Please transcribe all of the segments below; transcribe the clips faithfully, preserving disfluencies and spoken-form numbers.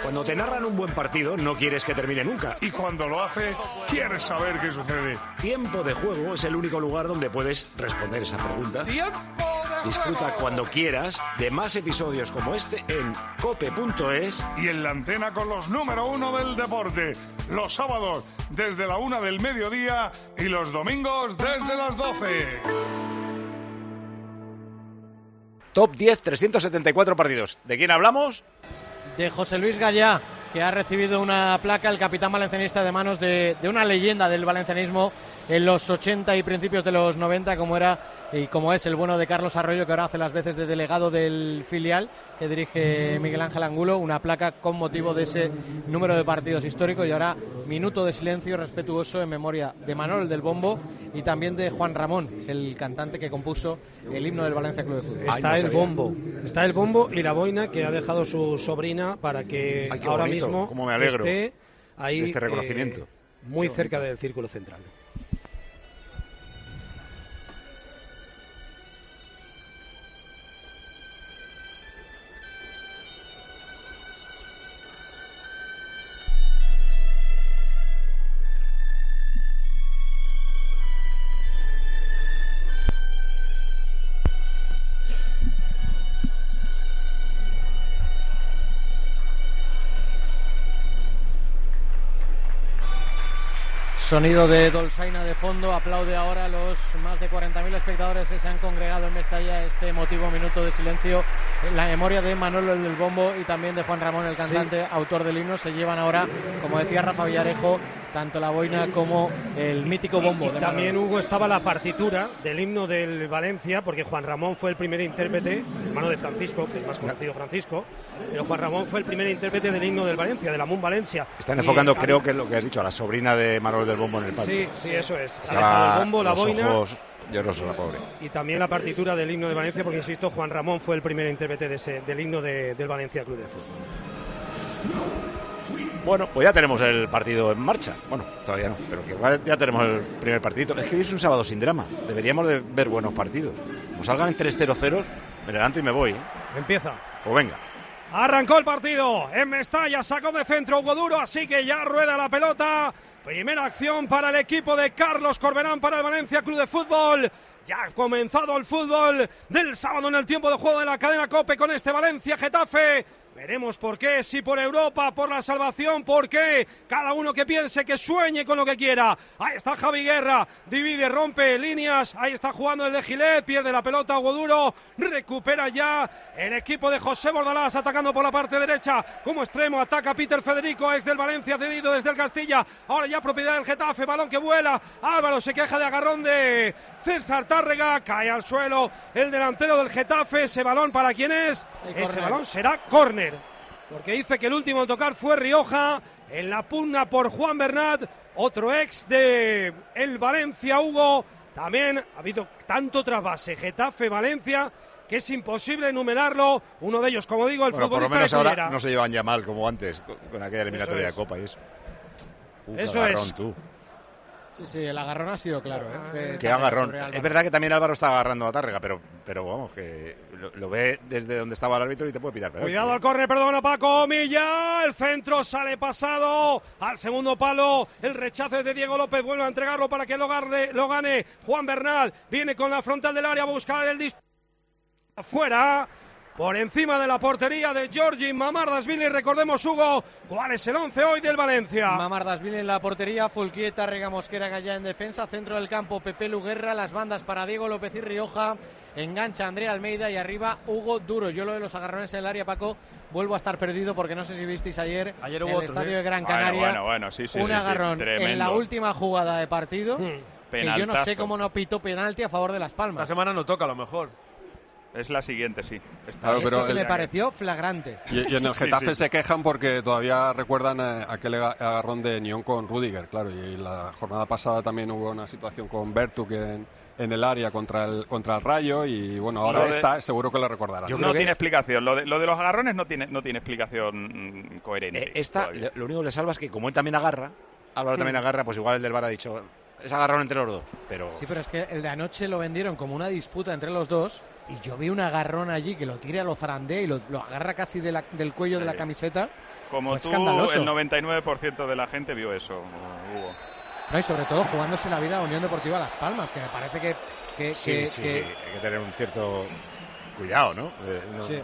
Cuando te narran un buen partido, no quieres que termine nunca. Y cuando lo hace, quieres saber qué sucede. Tiempo de Juego es el único lugar donde puedes responder esa pregunta. ¡Tiempo de Disfruta Juego! cuando quieras de más episodios como este en cope punto es. Y en la antena con los número uno del deporte. Los sábados desde la una del mediodía y los domingos desde las doce. Top diez, trescientos setenta y cuatro partidos. ¿De quién hablamos? De José Luis Gallá, que ha recibido una placa, el capitán valencianista, de manos de, de una leyenda del valencianismo en los ochenta y principios de los noventa, como era y como es el bueno de Carlos Arroyo, que ahora hace las veces de delegado del filial que dirige Miguel Ángel Angulo. Una placa con motivo de ese número de partidos históricos. Y ahora minuto de silencio respetuoso en memoria de Manol del Bombo y también de Juan Ramón, el cantante que compuso el himno del Valencia Club de Fútbol. Está Ay, no el sabía. bombo, está el bombo y la boina que ha dejado su sobrina para que Ay, qué ahora bonito, mismo cómo me alegro esté ahí de este reconocimiento. eh, muy cerca del círculo central. Sonido de Dolçaina de fondo, aplaude ahora los más de cuarenta mil espectadores que se han congregado en Mestalla a este emotivo minuto de silencio en la memoria de Manolo el del Bombo y también de Juan Ramón, el cantante, sí, autor del himno. Se llevan ahora, como decía Rafa Villarejo, tanto la boina como el mítico bombo. Y de también, Manolo. Hugo, estaba la partitura del himno del Valencia, porque Juan Ramón fue el primer intérprete, hermano de Francisco, que es más conocido Francisco, pero Juan Ramón fue el primer intérprete del himno del Valencia, de la Mun Valencia. Están Y, enfocando, a- creo que es lo que has dicho, a la sobrina de Manol del Bombo en el palco. Sí, sí, eso es. Ha Estaba dejado el bombo, la los boina ojos llorosos, la pobre. y también la partitura del himno de Valencia, porque insisto, Juan Ramón fue el primer intérprete de ese, del himno de- del Valencia Club de Fútbol. Bueno, pues ya tenemos el partido en marcha. Bueno, todavía no, pero que igual ya tenemos el primer partido. Es que hoy es un sábado sin drama. Deberíamos de ver buenos partidos. Como salgan en tres cero cero, me levanto y me voy, ¿eh? Empieza. Pues venga. Arrancó el partido en Mestalla, sacó de centro Hugo Duro, así que ya rueda la pelota. Primera acción para el equipo de Carlos Corberán, para el Valencia Club de Fútbol. Ya ha comenzado el fútbol del sábado en el tiempo de juego de la cadena COPE con este Valencia-Getafe. Veremos por qué, si por Europa, por la salvación, por qué. Cada uno que piense, que sueñe con lo que quiera. Ahí está Javi Guerra, divide, rompe líneas. Ahí está jugando el de Gilet, pierde la pelota Hugo Duro. Recupera ya el equipo de José Bordalás, atacando por la parte derecha. Como extremo ataca Peter Federico, ex del Valencia, cedido desde el Castilla. Ahora ya propiedad del Getafe, balón que vuela. Álvaro se queja de agarrón de César Tárrega. Cae al suelo el delantero del Getafe. Ese balón, ¿para quién es? El Ese córner. balón será córner, porque dice que el último en tocar fue Rioja, en la pugna por Juan Bernat, otro ex de el Valencia, Hugo. También ha habido tanto trasvase Getafe-Valencia que es imposible enumerarlo. Uno de ellos, como digo, el Bueno, por lo futbolista menos de ahora Cullera. no se llevan ya mal como antes, con, con aquella eliminatoria Eso de es. Copa y eso. Uh, Eso qué agarrón, es. tú. Sí, sí, el agarrón ha sido claro, ¿eh? De Qué Tárrega agarrón. sobre Álvaro. Es verdad que también Álvaro está agarrando a Tárrega, pero, pero vamos, que lo, lo ve desde donde estaba el árbitro y te puede pitar. Pero Cuidado al córner, perdona Paco Milla, el centro sale pasado al segundo palo, el rechazo es de Diego López, vuelve a entregarlo para que lo gane, lo gane Juan Bernal, viene con la frontal del área a buscar el disparo afuera, por encima de la portería de Georgi Mamardashvili. Recordemos, Hugo, cuál es el once hoy del Valencia. Mamardashvili en la portería, Fulquieta, Rega Mosquera, Gallá en defensa, centro del campo Pepe Luguerra, las bandas para Diego López y Rioja, engancha Andrea Almeida y arriba Hugo Duro. Yo lo de los agarrones en el área, Paco, vuelvo a estar perdido porque no sé si visteis ayer, Ayer en hubo el otro, estadio ¿sí? de Gran Bueno, Canaria, bueno, bueno, sí, sí, un sí, sí, agarrón en tremendo. la última jugada de partido, Hmm. que yo no sé Penaltazo. cómo no pitó penalti a favor de Las La Palmas. semana no toca, a lo mejor. Es la siguiente, sí. Está Claro, Es pero que se el- me pareció flagrante. Y, y en el Sí, Getafe sí. se quejan porque todavía recuerdan eh, aquel aga- agarrón de Nión con Rüdiger, claro, y la jornada pasada también hubo una situación con Bertuk en, en el área contra el contra el Rayo y bueno, ahora Lo de- esta seguro que lo recordarán. Yo no creo que- tiene explicación. Lo de, lo de los agarrones no tiene, no tiene explicación mm, coherente. Eh, esta, todavía. lo único que le salva es que como él también agarra, Álvaro también agarra, pues igual el del V A R ha dicho, es agarrón entre los dos. Pero Sí, pero es que el de anoche lo vendieron como una disputa entre los dos y yo vi un agarrón allí que lo tira, lo zarandea y lo, lo agarra casi de la, del cuello sí. de la camiseta. Como Fue tú, escandaloso. el noventa y nueve por ciento de la gente vio eso, Hugo. No, y sobre todo jugándose la vida a Unión Deportiva Las Palmas, que me parece que... que sí, que, sí, que... sí, hay que tener un cierto cuidado, ¿no? Eh, no sí.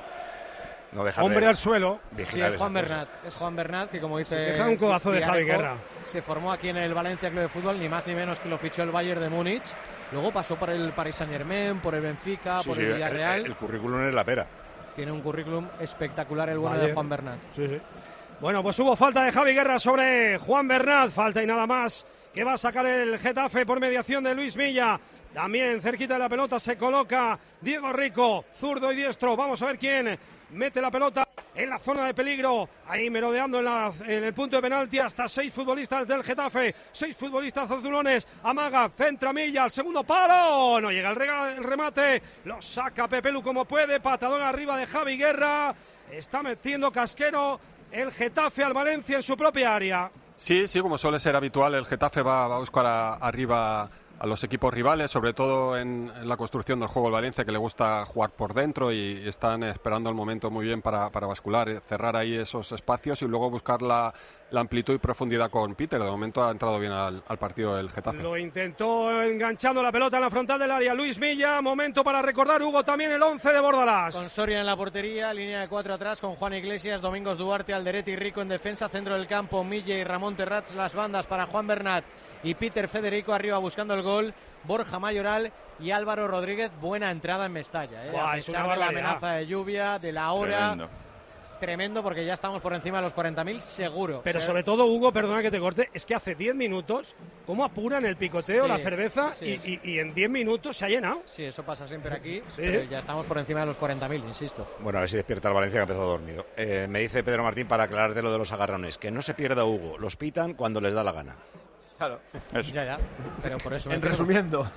No dejar Hombre de al suelo. Sí, es Juan Bernat. Es Juan Bernat que, como dice. Se deja un codazo de Javi Guerra. Se formó aquí en el Valencia Club de Fútbol, ni más ni menos que lo fichó el Bayern de Múnich. Luego pasó por el Paris Saint-Germain, por el Benfica, sí, por sí, el Villarreal. El, el currículum es la pera. Tiene un currículum espectacular el bueno Vale. de Juan Bernat. Sí, sí. Bueno, pues hubo falta de Javi Guerra sobre Juan Bernat. Falta y nada más que va a sacar el Getafe por mediación de Luis Milla. También cerquita de la pelota se coloca Diego Rico, zurdo y diestro. Vamos a ver quién mete la pelota en la zona de peligro. Ahí merodeando en, la, en el punto de penalti. Hasta seis futbolistas del Getafe. Seis futbolistas azulones. Amaga, centra Milla, al segundo palo. No llega el, rega, el remate. Lo saca Pepelu como puede. Patadón arriba de Javi Guerra. Está metiendo casquero el Getafe al Valencia en su propia área. Sí, sí, como suele ser habitual, el Getafe va, va a buscar a, arriba a los equipos rivales, sobre todo en, en la construcción del juego del Valencia, que le gusta jugar por dentro y, y están esperando el momento muy bien para, para bascular, cerrar ahí esos espacios y luego buscar la, la amplitud y profundidad con Peter. De momento ha entrado bien al, al partido el Getafe. Lo intentó enganchando la pelota en la frontal del área Luis Milla. Momento para recordar, Hugo, también el once de Bordalás. Con Soria en la portería, línea de cuatro atrás con Juan Iglesias, Domingos Duarte, Alderete y Rico en defensa, centro del campo Milla y Ramón Terrats, las bandas para Juan Bernat y Peter Federico arriba buscando el gol, Borja Mayoral y Álvaro Rodríguez. Buena entrada en Mestalla, ¿eh? Buah, a pesar de la amenaza de lluvia, de la hora. Tremendo. Tremendo, porque ya estamos por encima de los cuarenta mil seguro. Pero o sea, sobre todo, Hugo, perdona que te corte, es que hace diez minutos, cómo apuran el picoteo, sí, la cerveza, sí. y, y, y en diez minutos se ha llenado. Sí, eso pasa siempre aquí, Sí. pero ya estamos por encima de los cuarenta mil, insisto. Bueno, a ver si despierta el Valencia, que ha empezado dormido. Eh, me dice Pedro Martín, para aclararte lo de los agarrones, que no se pierda, Hugo, los pitan cuando les da la gana. Claro. Eso. Ya, ya, pero por eso... En me resumiendo.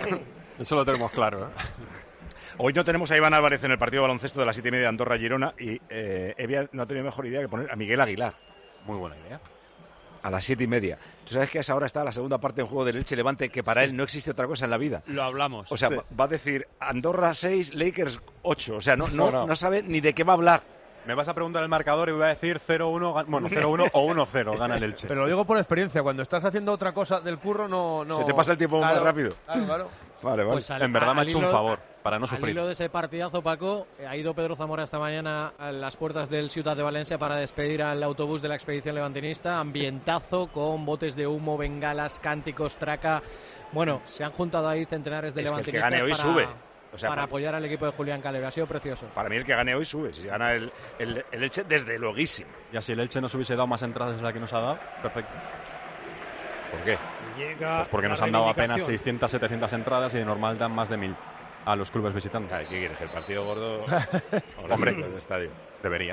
Eso lo tenemos claro, ¿eh? Hoy no tenemos a Iván Álvarez en el partido de baloncesto de las siete y media de Andorra-Girona y eh, Evia no ha tenido mejor idea que poner a Miguel Aguilar Muy buena idea. a las siete y media. Tú sabes que a esa hora está la segunda parte del juego del Elche Levante, que para él no existe otra cosa en la vida. Lo hablamos. O sea, Sí. va, va a decir Andorra seis, Lakers ocho. O sea, no, no, No, no. no sabe ni de qué va a hablar. Me vas a preguntar el marcador y voy a decir cero uno, gan- bueno, cero uno o uno cero, gana el Elche. Pero lo digo por experiencia, cuando estás haciendo otra cosa del curro no... no... Se te pasa el tiempo más Claro, rápido. Claro, claro. Vale, vale. Pues al- En verdad me ha al hecho un hilo- favor, para no Al sufrir. hilo de ese partidazo, Paco, eh, ha ido Pedro Zamora esta mañana a las puertas del Ciutat de Valencia para despedir al autobús de la expedición levantinista. Ambientazo con botes de humo, bengalas, cánticos, traca. Bueno, se han juntado ahí centenares de Es que el que levantinistas gane hoy para, sube. O sea, para para- apoyar al equipo de Julián Calero. Ha sido precioso. Para mí el que gane hoy sube. Si gana el, el, el Elche, desde lueguísimo. Y así el Elche nos hubiese dado más entradas de la que nos ha dado, perfecto. ¿Por qué? Llega Pues porque la nos han dado apenas reivindicación. seiscientas, setecientas entradas y de normal dan más de mil a los clubes visitantes. ¿Qué quieres? ¿El partido gordo? Hombre, del estadio. Debería.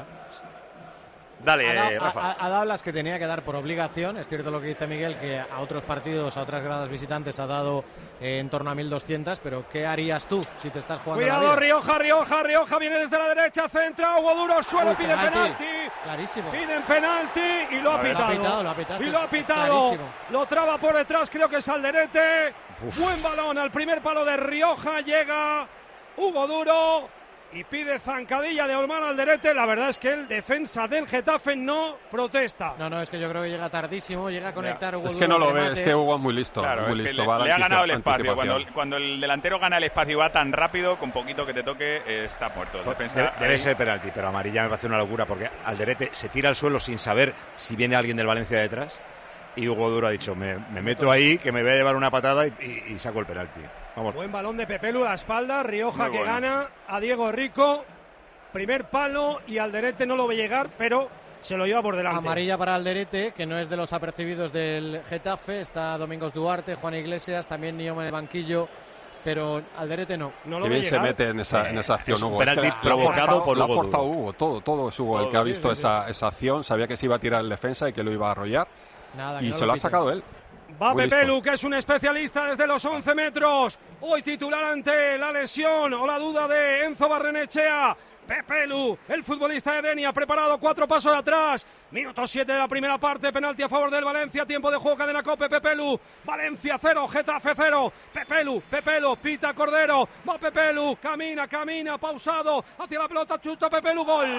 Dale, Ha dado, eh, Rafa. ha- ha- ha dado las que tenía que dar por obligación. Es cierto lo que dice Miguel, que a otros partidos, a otras gradas visitantes ha dado eh, en torno a mil doscientos, pero ¿qué harías tú si te estás jugando Cuidado, la vida? Rioja, Rioja, Rioja viene desde la derecha, centra, Hugo Duro, suelo, Uy, pide penalti. penalti. Clarísimo. Piden penalti y lo ha A ver. Lo ha pitado. pitado, lo ha pitado, y es- lo ha es pitado. clarísimo. Lo traba por detrás, creo que es Alderete. Buen balón al primer palo de Rioja. Llega Hugo Duro y pide zancadilla de Olmar Alderete. La verdad es que el defensa del Getafe no protesta. No, no, es que yo creo que llega tardísimo, llega a conectar Hugo Es Duro que no el lo ve, remate. es que Hugo es muy listo, Claro, muy es que listo. le, va a la le ha ganado el anticipa- espacio. Cuando, anticipación. cuando el delantero gana el espacio y va tan rápido, con poquito que te toque, eh, está muerto. El defensa Debe, debe ahí- ser penalti, pero amarilla me parece una locura porque Alderete se tira al suelo sin saber si viene alguien del Valencia detrás y Hugo Duro ha dicho, me, me meto ahí, que me voy a llevar una patada y, y- y saco el penalti. Vamos. Buen balón de Pepelu a la espalda. Rioja Muy que bueno. gana a Diego Rico. Primer palo y Alderete no lo ve llegar, pero se lo lleva por delante. Amarilla para Alderete, que no es de los apercibidos del Getafe. Está Domingos Duarte, Juan Iglesias, también Nioma en el banquillo, pero Alderete no. No lo Qué ve bien se llegar. mete en esa, en esa acción, es un Hugo. Es que penalti la- la ha provocado forzado- por la ha Hugo forzado Duro. Hugo, todo, todo es Hugo el Todo, que ha sí, visto sí, sí. esa, esa acción, sabía que se iba a tirar el defensa y que lo iba a arrollar Nada, que y no se lo ha piten. sacado él. Va Muy Pepelu, listo. que es un especialista desde los once metros. Hoy titular ante la lesión o la duda de Enzo Barrenechea. Pepelu, el futbolista de Denia, preparado, cuatro pasos de atrás. Minuto siete de la primera parte, penalti a favor del Valencia, tiempo de juego, cadena COPE, Pepelu. Valencia cero, Getafe cero. Pepelu, Pepelu, pita Cordero, va Pepelu, camina, camina, pausado, hacia la pelota, chuta Pepelu, gol.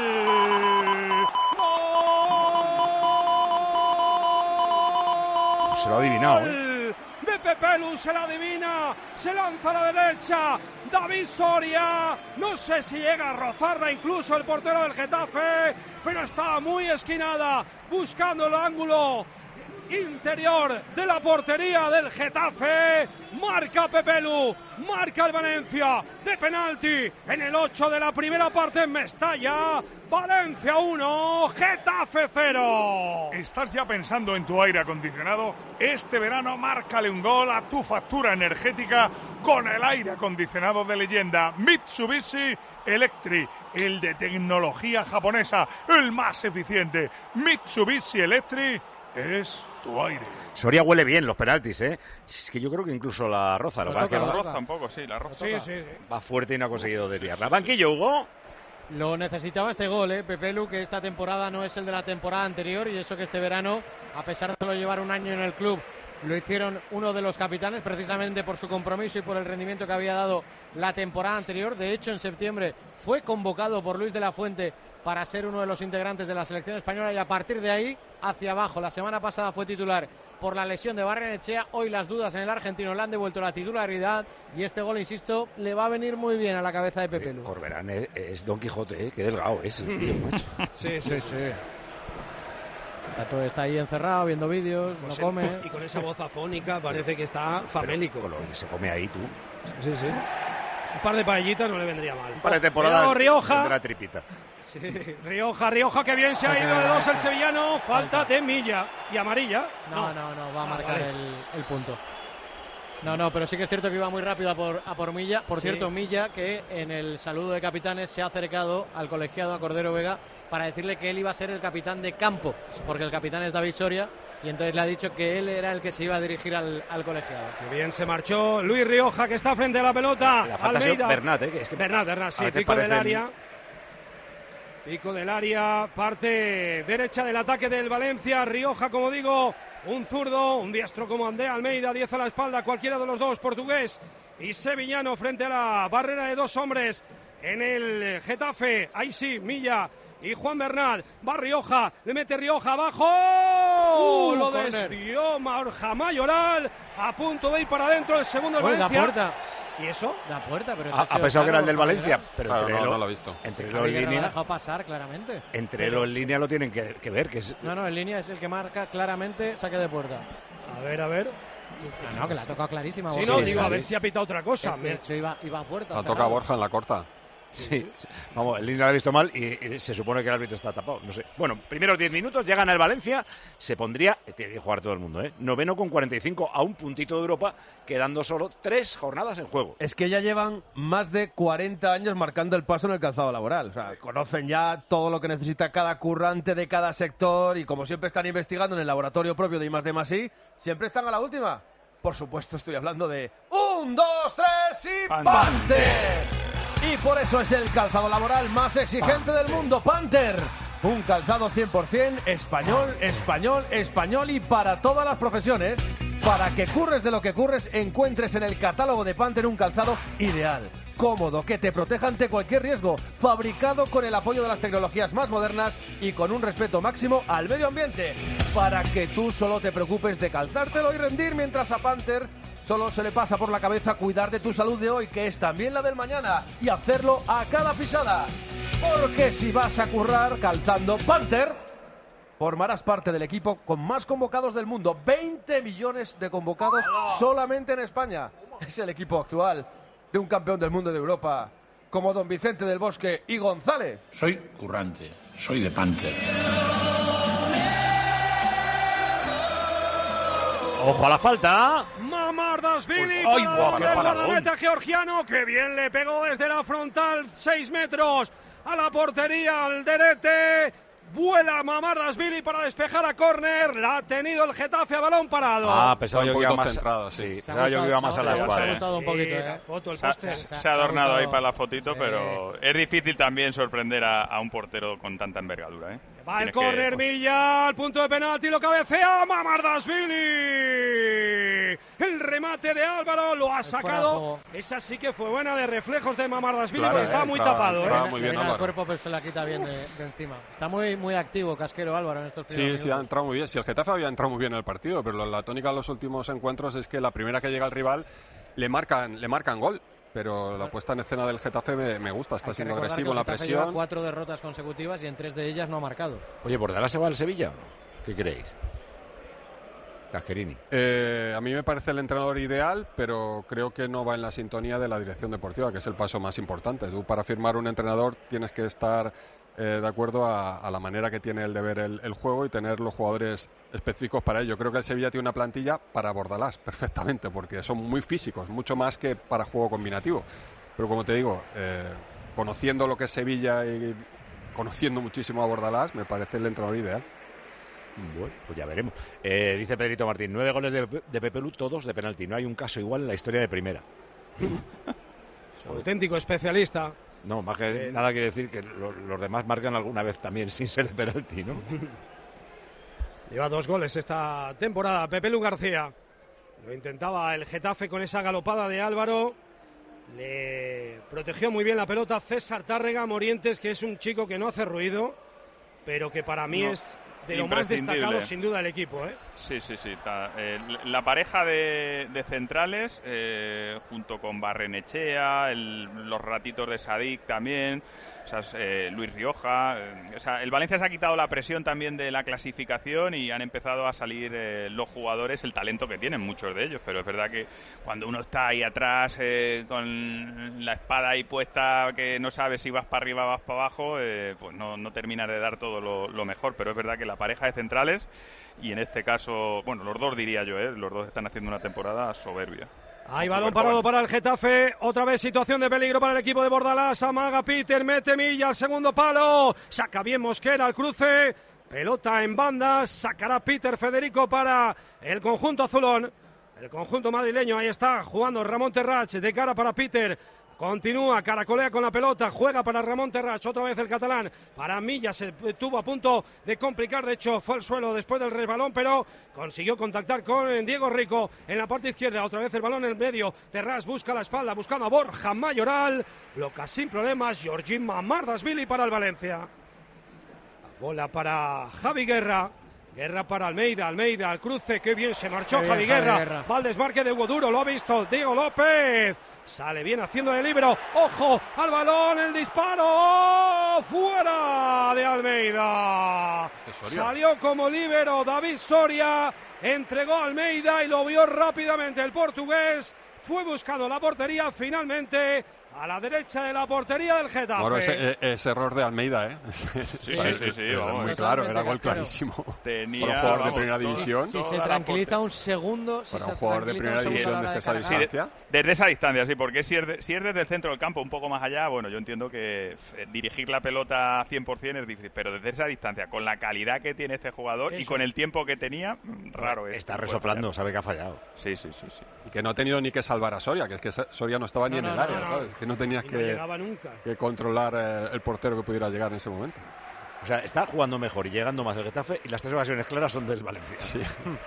¡Gol! Se lo ha adivinado, ¿eh? De Pepelu, se la adivina, se lanza a la derecha, David Soria, no sé si llega a rozarla incluso el portero del Getafe, pero está muy esquinada, buscando el ángulo interior de la portería del Getafe. Marca Pepelu, marca el Valencia de penalti en el ocho de la primera parte en Mestalla. Valencia uno, Getafe cero. ¿Estás ya pensando en tu aire acondicionado? Este verano márcale un gol a tu factura energética con el aire acondicionado de leyenda Mitsubishi Electric, el de tecnología japonesa, el más eficiente. Mitsubishi Electric es tu aire. Soria huele bien los penaltis, ¿eh? Es que yo creo que incluso la roza. Lo La que pasa es que roza, va, roza un poco, sí, la roza. Sí, sí, sí. va fuerte y no ha conseguido desviarla. Banquillo, Hugo. Lo necesitaba este gol, ¿eh? Pepelu, que esta temporada no es el de la temporada anterior, y eso que este verano, a pesar de no llevar un año en el club, lo hicieron uno de los capitanes, precisamente por su compromiso y por el rendimiento que había dado la temporada anterior. De hecho, en septiembre fue convocado por Luis de la Fuente para ser uno de los integrantes de la selección española, y a partir de ahí hacia abajo. La semana pasada fue titular por la lesión de Barrenechea, hoy las dudas en el argentino le han devuelto la titularidad, y este gol, insisto, le va a venir muy bien a la cabeza de Pepelu. Eh, Corberán es, es Don Quijote, ¿eh? Qué delgado es el tío, macho. Sí, sí, sí. Tato está ahí encerrado viendo vídeos, no Pues, come. Y con esa voz afónica parece que está famélico. Con lo que se come ahí, tú. Sí, sí. Un par de paellitas no le vendría mal. Un par de temporadas Cuidado, Rioja. tendrá tripita. Sí, Rioja, Rioja, que bien se ha ido de dos el sevillano. Falta de Milla y amarilla. No, no, no, va a Ah, marcar vale. el, el punto. No, no, pero sí que es cierto que iba muy rápido a por, a por Milla. Por Sí. cierto, Milla, que en el saludo de capitanes se ha acercado al colegiado, a Cordero Vega, para decirle que él iba a ser el capitán de campo, porque el capitán es David Soria, y entonces le ha dicho que él era el que se iba a dirigir al, al colegiado. Qué bien se marchó Luis Rioja, que está frente a la pelota. La falta ha sido Almeida. Bernat, ¿eh? Que es que Bernat, Bernat, sí, a veces pico del parecen- área. Pico del área, parte derecha del ataque del Valencia. Rioja, como digo, un zurdo, un diestro como Andrea Almeida, diez a la espalda, cualquiera de los dos, portugués y sevillano, frente a la barrera de dos hombres en el Getafe. Ahí sí, Milla y Juan Bernat. Va Rioja, le mete Rioja abajo. Uh, Lo córner. desvió Borja Mayoral, a punto de ir para adentro el segundo del Uy, da Valencia. puerta, ¿Y eso? da puerta, pero Ha, ese ha ha sido pensado que era el del claro, Valencia, pero Claro, entre no, lo, no lo he visto. entre Javi lo en Guerra lo ha línea, dejado pasar claramente. entre lo en línea lo tienen que, que ver, que es No, no, en línea es el que marca claramente saque de puerta. A ver, a ver. No, no, que la ha tocado clarísima. Sí, Borja. no, sí, digo, sí. a ver si ha pitado otra cosa. De Me- hecho, iba, iba a puerta. La toca cerrado. Borja en la corta. Sí, vamos, el línea lo ha visto mal y, y se supone que el árbitro está tapado, no sé. Bueno, primeros diez minutos, ya gana el Valencia, se pondría, tiene que jugar todo el mundo, ¿eh? Noveno con cuarenta y cinco a un puntito de Europa, quedando solo tres jornadas en juego. Es que ya llevan más de cuarenta años marcando el paso en el calzado laboral. O sea, conocen ya todo lo que necesita cada currante de cada sector, y como siempre están investigando en el laboratorio propio de I más D más I, siempre están a la última. Por supuesto, estoy hablando de un, dos, tres y Panther. Panther. Y por eso es el calzado laboral más exigente del mundo, Panther. Un calzado cien por ciento español, español, español y para todas las profesiones. Para que curres de lo que curres, encuentres en el catálogo de Panther un calzado ideal, cómodo, que te proteja ante cualquier riesgo, fabricado con el apoyo de las tecnologías más modernas y con un respeto máximo al medio ambiente, para que tú solo te preocupes de calzártelo y rendir, mientras a Panther solo se le pasa por la cabeza cuidar de tu salud de hoy, que es también la del mañana, y hacerlo a cada pisada. Porque si vas a currar calzando Panther, formarás parte del equipo con más convocados del mundo. veinte millones de convocados solamente en España. Es el equipo actual de un campeón del mundo de Europa, como don Vicente del Bosque y González. Soy currante, soy de Panther. ¡Ojo a la falta! Mamardashvili Uy, para guau, qué el paradón. guardameta georgiano, que bien le pegó desde la frontal, seis metros a la portería, al derete. Vuela Mamardashvili para despejar a córner. La ha tenido el Getafe a balón parado. Ah, pensaba yo que iba más centrado, sí. sí. Pensaba yo que iba más a la Se ha escuadra. gustado un poquito, Sí, la ¿eh? foto, el Se ha, póster. se ha adornado ahí para la fotito, Sí. pero es difícil también sorprender a, a un portero con tanta envergadura. ¿eh? Va el Tienes córner, que- Milla, al punto de penalti, lo cabecea Mamardashvili. El remate de Álvaro lo ha fuera de sacado. juego. Esa sí que fue buena, de reflejos de Mamardashvili, Claro, porque estaba eh, muy entraba- tapado. entraba ¿eh? muy Le bien viene al Álvaro. cuerpo, pero se la quita bien de, de encima. Está muy, muy activo, casquero Álvaro, en estos primeros Sí, sí, ha minutos. entrado muy bien. Sí, el Getafe había entrado muy bien en el partido, pero la tónica de los últimos encuentros es que la primera que llega el rival le marcan, le marcan gol. Pero la puesta en escena del Getafe me, me gusta, está Hay que siendo recordar agresivo en que la el Getafe lleva presión. cuatro derrotas consecutivas y en tres de ellas no ha marcado. Oye, ¿Bordalás se va al Sevilla o no? ¿Qué creéis? Casquerini. Eh, a mí me parece el entrenador ideal, pero creo que no va en la sintonía de la dirección deportiva, que es el paso más importante. Tú para firmar un entrenador tienes que estar eh, de acuerdo a, a la manera que tiene el de ver el, el juego y tener los jugadores específicos para ello. Creo que el Sevilla tiene una plantilla para Bordalás perfectamente, porque son muy físicos, mucho más que para juego combinativo. Pero como te digo, eh, conociendo lo que es Sevilla y conociendo muchísimo a Bordalás, me parece el entrenador ideal. Bueno, pues ya veremos. Eh, dice Pedrito Martín, nueve goles de, de Pepe Lu, todos de penalti. No hay un caso igual en la historia de primera. Auténtico especialista. No, más que nada quiere decir que lo- los demás marcan alguna vez también sin ser de penalti, ¿no? Lleva dos goles esta temporada. Pepe Lu García. Lo intentaba el Getafe con esa galopada de Álvaro. Le protegió muy bien la pelota César Tárrega Morientes, que es un chico que no hace ruido, pero que para mí No, es de lo más imprescindible. destacado sin duda del equipo, ¿eh? Sí, sí, sí. ta- eh, la pareja de, de centrales, eh, junto con Barrenechea, el- los ratitos de Sadik también, o sea, eh, Luis Rioja. eh, o sea, el Valencia se ha quitado la presión también de la clasificación y han empezado a salir eh, los jugadores, el talento que tienen muchos de ellos. Pero es verdad que cuando uno está ahí atrás eh, con la espada ahí puesta, que no sabe si vas para arriba o vas para abajo, eh, pues no, no termina de dar todo lo, lo mejor. Pero es verdad que la pareja de centrales, y en este caso, bueno, los dos diría yo, ¿eh? Los dos están haciendo una temporada soberbia. Hay balón parado para el Getafe. Otra vez situación de peligro para el equipo de Bordalás. Amaga Peter, mete Milla al segundo palo. Saca bien Mosquera al cruce. Pelota en bandas. Sacará Peter Federico para el conjunto azulón. El conjunto madrileño. Ahí está jugando Ramón Terrach de cara para Peter. Continúa, caracolea con la pelota, juega para Ramón Terrach, otra vez el catalán, para Milla, se tuvo a punto de complicar, de hecho fue al suelo después del resbalón, pero consiguió contactar con Diego Rico en la parte izquierda, otra vez el balón en el medio, Terrach busca la espalda, buscando a Borja Mayoral, bloca sin problemas, Georgín Mamardashvili para el Valencia. Bola para Javi Guerra. Guerra para Almeida, Almeida al cruce, qué bien se marchó Qué Javi bien, Javi Guerra. Guerra. Va al desmarque de Hugo Duro, lo ha visto Diego López. Sale bien haciendo de libero. Ojo al balón, el disparo. Fuera de Almeida. Salió como líbero David Soria. Entregó a Almeida y lo vio rápidamente el portugués. Fue buscando la portería finalmente a la derecha de la portería del Getafe. Bueno, ese, ese error de Almeida, ¿eh? Sí, sí, sí, sí, Era vamos. muy claro, era gol Totalmente, clarísimo. Tenía, Para un jugador de vamos, primera todo- división. Si se toda la tranquiliza porte- un segundo, si Para se un jugador de tranquiliza un primera segundo división a la hora desde esa de cargar. distancia. Desde esa distancia, sí, porque si es, de- si es desde el centro del campo, un poco más allá, bueno, yo entiendo que f- dirigir la pelota cien por ciento es difícil, pero desde esa distancia, con la calidad que tiene este jugador y Eso. con el tiempo que tenía, mm, raro es. Está que pueda resoplando, fallar. sabe que ha fallado. Sí, sí, sí, sí. Y que no ha tenido ni que salvar a Soria, que es que Soria no estaba ni No, en no, el no, área, no. ¿sabes? Que no tenías Y no que, llegaba nunca. que controlar eh, el portero que pudiera llegar en ese momento. O sea, está jugando mejor y llegando más el Getafe y las tres ocasiones claras son del Valencia. Sí.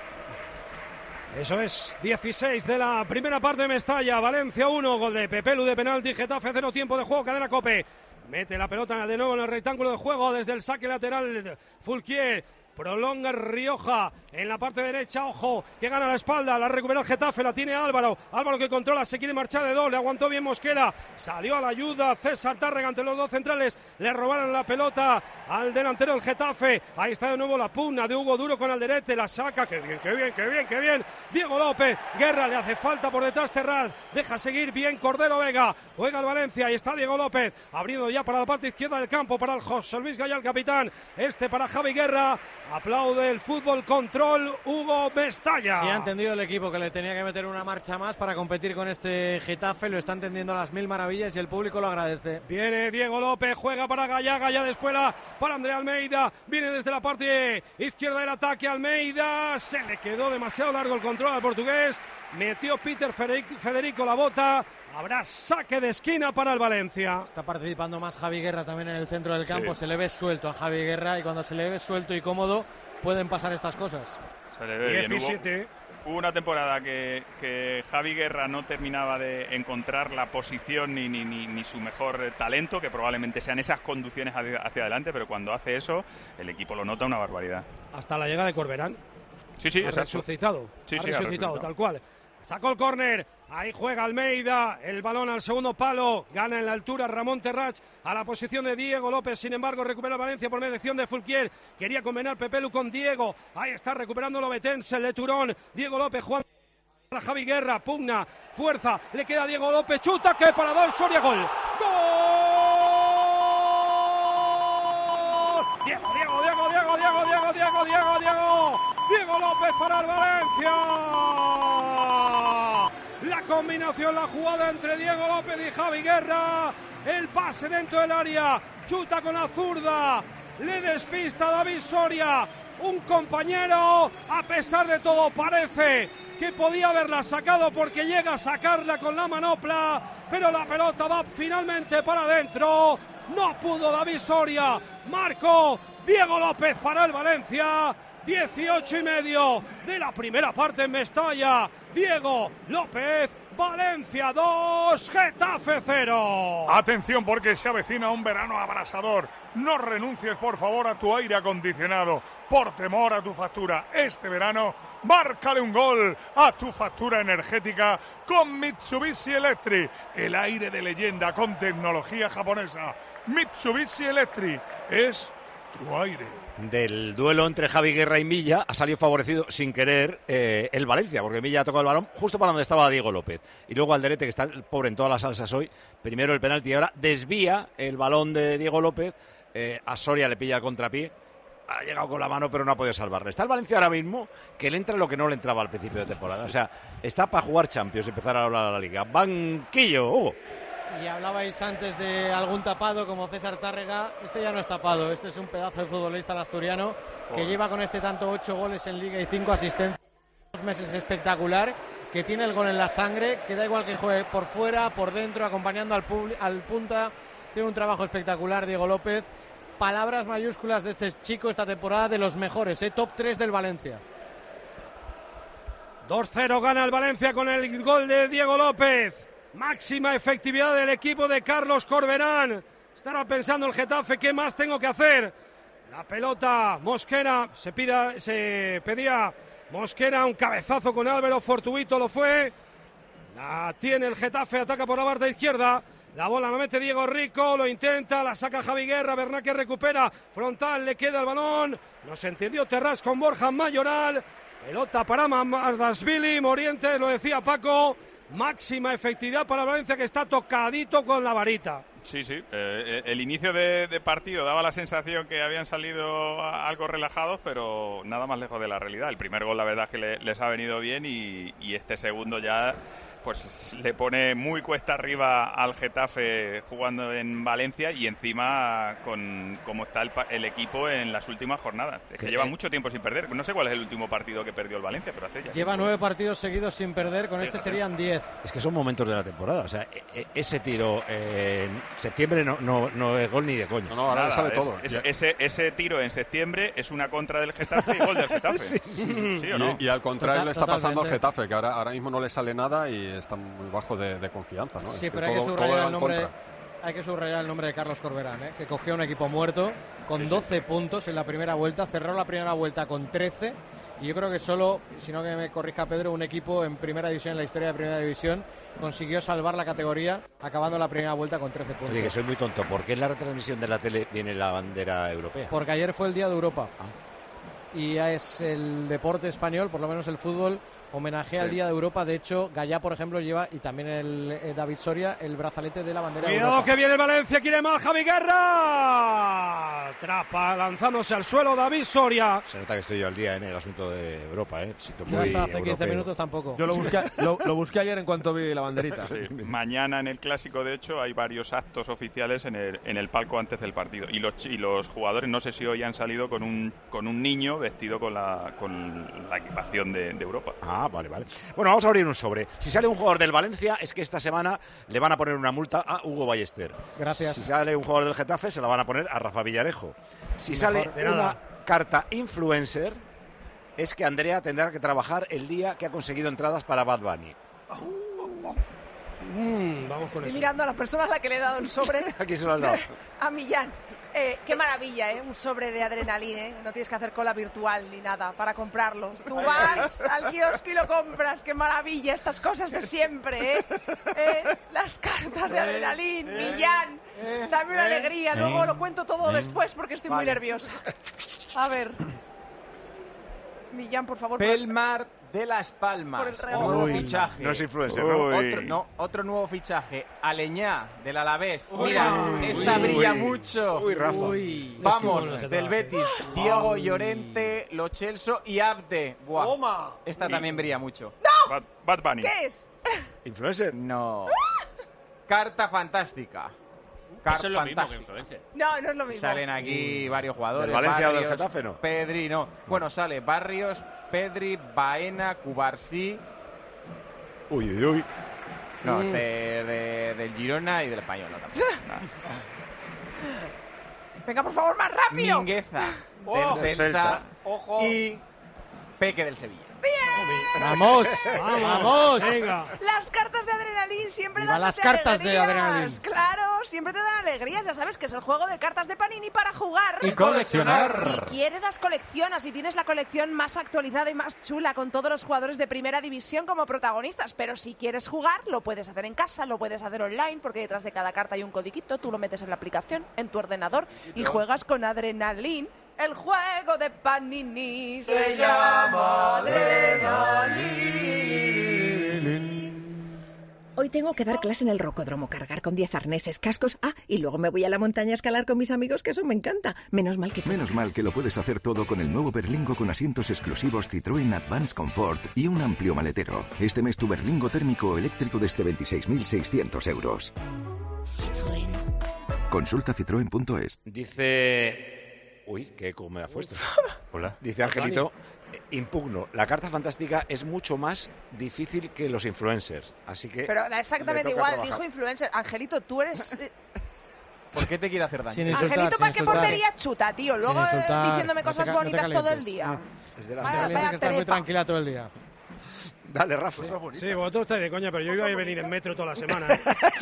Eso es, dieciséis de la primera parte de Mestalla, Valencia uno, gol de Pepe Lu de penalti, Getafe cero, tiempo de juego, cadena Cope. Mete la pelota de nuevo en el rectángulo de juego desde el saque lateral Fulquier. Prolonga Rioja en la parte derecha, ojo, que gana la espalda, la recupera el Getafe, la tiene Álvaro, Álvaro que controla, se quiere marchar de dos, le aguantó bien Mosquera, salió a la ayuda César Tárrega ante los dos centrales, le robaron la pelota al delantero del Getafe, ahí está de nuevo la pugna de Hugo Duro con Alderete, la saca, que bien, que bien, que bien, que bien, Diego López, Guerra, le hace falta por detrás Terraz, deja seguir bien Cordero Vega, juega el Valencia, ahí está Diego López, abriendo ya para la parte izquierda del campo, para el José Luis Gaya, el capitán, este para Javi Guerra, Aplaude el Fútbol Control Hugo Mestalla. Si ha entendido el equipo que le tenía que meter una marcha más para competir con este Getafe, lo está entendiendo a las mil maravillas y el público lo agradece. Viene Diego López, juega para Gallá, Gallá después para André Almeida, viene desde la parte izquierda del ataque Almeida, se le quedó demasiado largo el control al portugués, metió Peter Federico la bota. Habrá saque de esquina para el Valencia. Está participando más Javi Guerra también en el centro del campo. Sí. Se le ve suelto a Javi Guerra y cuando se le ve suelto y cómodo pueden pasar estas cosas. Se le ve diecisiete. bien. Hubo, hubo una temporada que, que Javi Guerra no terminaba de encontrar la posición ni, ni, ni, ni su mejor talento, que probablemente sean esas conducciones hacia, hacia adelante, pero cuando hace eso, el equipo lo nota una barbaridad. Hasta la llegada de Corberán. Sí, sí, ha exacto. resucitado. Sí, ha sí, resucitado, ha resucitado, tal cual. Sacó el córner, ahí juega Almeida, el balón al segundo palo, gana en la altura Ramón Terrach a la posición de Diego López, sin embargo recupera Valencia por mediación de Fulquier, quería combinar Pepelu con Diego, ahí está recuperando Lobetense, el de Turón, Diego López jugando para Javi Guerra, pugna, fuerza, le queda Diego López, chuta, que parador, Soria, gol, gol, Diego, Diego, Diego, Diego, Diego, Diego, Diego, Diego, Diego, Diego López para el Valencia. La combinación, la jugada entre Diego López y Javi Guerra. El pase dentro del área. Chuta con la zurda. Le despista a David Soria. Un compañero, a pesar de todo, parece que podía haberla sacado porque llega a sacarla con la manopla. Pero la pelota va finalmente para adentro. No pudo David Soria. Marcó Diego López para el Valencia. dieciocho y medio de la primera parte en Mestalla. Diego López, Valencia dos, Getafe cero. Atención porque se avecina un verano abrasador. No renuncies por favor a tu aire acondicionado por temor a tu factura. Este verano, márcale un gol a tu factura energética con Mitsubishi Electric. El aire de leyenda con tecnología japonesa. Mitsubishi Electric es tu aire. Del duelo entre Javi Guerra y Milla ha salido favorecido sin querer eh, el Valencia, porque Milla ha tocado el balón justo para donde estaba Diego López. Y luego Alderete, que está el pobre en todas las salsas hoy, primero el penalti y ahora desvía el balón de Diego López, eh, a Soria le pilla el contrapié, ha llegado con la mano pero no ha podido salvarle. Está el Valencia ahora mismo que le entra lo que no le entraba al principio de temporada. O sea, está para jugar Champions y empezar a hablar a la Liga. Banquillo, Hugo. Y hablabais antes de algún tapado como César Tárrega. Este ya no es tapado, este es un pedazo de futbolista, el asturiano, que lleva con este tanto ocho goles en Liga y cinco asistencias. Dos meses espectacular, que tiene el gol en la sangre, que da igual que juegue por fuera, por dentro, acompañando al, al punta. Tiene un trabajo espectacular Diego López. Palabras mayúsculas de este chico esta temporada, de los mejores, ¿eh? Top tres del Valencia. dos cero gana el Valencia con el gol de Diego López. Máxima efectividad del equipo de Carlos Corberán. Estará pensando el Getafe, ¿qué más tengo que hacer? La pelota, Mosquera, se, pida, se pedía Mosquera, un cabezazo con Álvaro, fortuito lo fue. La tiene el Getafe, ataca por la parte izquierda. La bola la mete Diego Rico, lo intenta, la saca Javi Guerra, Bernaque recupera, frontal, le queda el balón. No se entendió Terrás con Borja Mayoral. Pelota para Mardasvili, Morientes, lo decía Paco. Máxima efectividad para Valencia, que está tocadito con la varita. Sí, sí. Eh, el inicio de, de partido daba la sensación que habían salido algo relajados, pero nada más lejos de la realidad. El primer gol, la verdad, es que le, les ha venido bien y, y este segundo ya pues le pone muy cuesta arriba al Getafe jugando en Valencia y encima con cómo está el, el equipo en las últimas jornadas. Es que lleva mucho tiempo sin perder. No sé cuál es el último partido que perdió el Valencia, pero hace ya. Lleva nueve partidos seguidos sin perder, con este serían diez. Es que son momentos de la temporada. O sea, e- ese tiro eh, en septiembre no, no, no es gol ni de coño. No, no, ahora Nada, le sale es, todo. Es, ese, ese tiro en septiembre es una contra del Getafe y gol del Getafe. Sí, sí, sí. ¿Sí o no? Y, y al contrario Total, le está pasando al totalmente. Getafe, que ahora, ahora mismo no le sale nada y está muy bajo de, de confianza, ¿no? Sí, Es pero hay que todo- todo subrayar va el en nombre. contra. Hay que subrayar el nombre de Carlos Corberán, ¿eh? Que cogió un equipo muerto con doce puntos en la primera vuelta, cerró la primera vuelta con trece, y yo creo que solo, si no que me corrija Pedro, un equipo en primera división, en la historia de primera división, consiguió salvar la categoría acabando la primera vuelta con trece puntos. Oye, que soy muy tonto. ¿Por qué en la retransmisión de la tele viene la bandera europea? Porque ayer fue el Día de Europa. y es el deporte español, por lo menos el fútbol, homenajea sí. al Día de Europa. De hecho, Gallá, por ejemplo, lleva, y también el eh, David Soria, el brazalete de la bandera de Cuidado Europa. que viene el Valencia, quiere mal Javi Guerra. Trapa lanzándose al suelo David Soria. Se nota que estoy yo al día en el asunto de Europa, ¿eh? Yo hasta hace europeo. quince minutos tampoco. Yo lo busqué, lo, lo busqué ayer en cuanto vi la banderita. Sí. Mañana en el Clásico, de hecho, hay varios actos oficiales en el, en el palco antes del partido. Y los, y los jugadores, no sé si hoy han salido con un, con un niño vestido con la, con la equipación de, de Europa. Ah, vale, vale. Bueno, vamos a abrir un sobre. Si sale un jugador del Valencia, es que esta semana le van a poner una multa a Hugo Ballester. Gracias. Si sale un jugador del Getafe, se la van a poner a Rafa Villarejo. Si sale una carta influencer, es que Andrea tendrá que trabajar el día que ha conseguido entradas para Bad Bunny. Mm, vamos con Estoy eso. mirando a la persona a la que le he dado el sobre. ¿A quién se lo has dado? A Millán. Eh, qué maravilla, ¿eh? Un sobre de adrenalina, ¿eh? No tienes que hacer cola virtual ni nada para comprarlo. Tú vas al kiosco y lo compras. Qué maravilla, estas cosas de siempre, ¿eh? ¿Eh? Las cartas de adrenalina, Millán. Dame una alegría, luego lo cuento todo después porque estoy muy nerviosa. A ver. Millán, por favor. Pelmar de Las Palmas. Por el regalo. Nuevo Uy, fichaje. no es influencer, ¿no? Otro, no, otro nuevo fichaje. Aleñá, del Alavés. Mira, uy, esta uy, brilla uy, mucho. Uy, Rafa. Uy, vamos, del Betis. Diego Llorente, Lo Celso y Abde. Buah. Toma. Esta también brilla mucho. ¡No! Bad, Bad Bunny. ¿Qué es? ¿Influencer? No. Carta fantástica. Carta Eso es lo mismo que fantástica. influencer. No, no es lo mismo. Salen aquí varios jugadores. ¿Del Valencia o del Barrios, Getafe, no? Pedri, no. Bueno, sale Barrios, Pedri, Baena, Cubarsí. Uy, uy, uy. No, mm. este de, del Girona y del Español. No, tampoco. Venga, por favor, más rápido. Mingueza, Oh, del Celta. Ojo. Y Peque del Sevilla. ¡Bien! ¡Vamos! ¡Vamos! Venga. Las cartas de adrenalina siempre Viva dan las cartas de adrenalina. Claro, siempre te dan alegrías. Ya sabes que es el juego de cartas de Panini para jugar. Y coleccionar. Si quieres las coleccionas y tienes la colección más actualizada y más chula con todos los jugadores de primera división como protagonistas. Pero si quieres jugar, lo puedes hacer en casa, lo puedes hacer online, porque detrás de cada carta hay un codiquito. Tú lo metes en la aplicación, en tu ordenador y juegas con Adrenalin. El juego de Panini se llama Adrenalin. Hoy tengo que dar clase en el rocódromo, cargar con diez arneses, cascos. Ah, y luego me voy a la montaña a escalar con mis amigos, que eso me encanta. Menos mal que... Menos mal que lo puedes hacer todo con el nuevo Berlingo con asientos exclusivos Citroën Advance Comfort y un amplio maletero. Este mes tu Berlingo térmico o eléctrico desde veintiséis mil seiscientos euros. Citroën. Consulta citroen punto es. Dice... Uy, qué eco me ha puesto. Hola. Dice Angelito, impugno, la carta fantástica es mucho más difícil que los influencers, así que... Pero da exactamente le toca igual, trabajar. dijo influencer. Angelito, tú eres... eh, ¿Por qué te quiere hacer daño? Sin insultar, Angelito, ¿para sin qué insultar. portería chuta, tío? Luego Sin insultar. eh, diciéndome No cosas te ca- no te bonitas todo el calientes. día. Es de las Vaya, Tienes vaya que estar muy trepa. tranquila todo el día. Dale, Rafa. Sí, vosotros estáis de coña, pero yo iba a venir en metro toda la semana. ¿eh?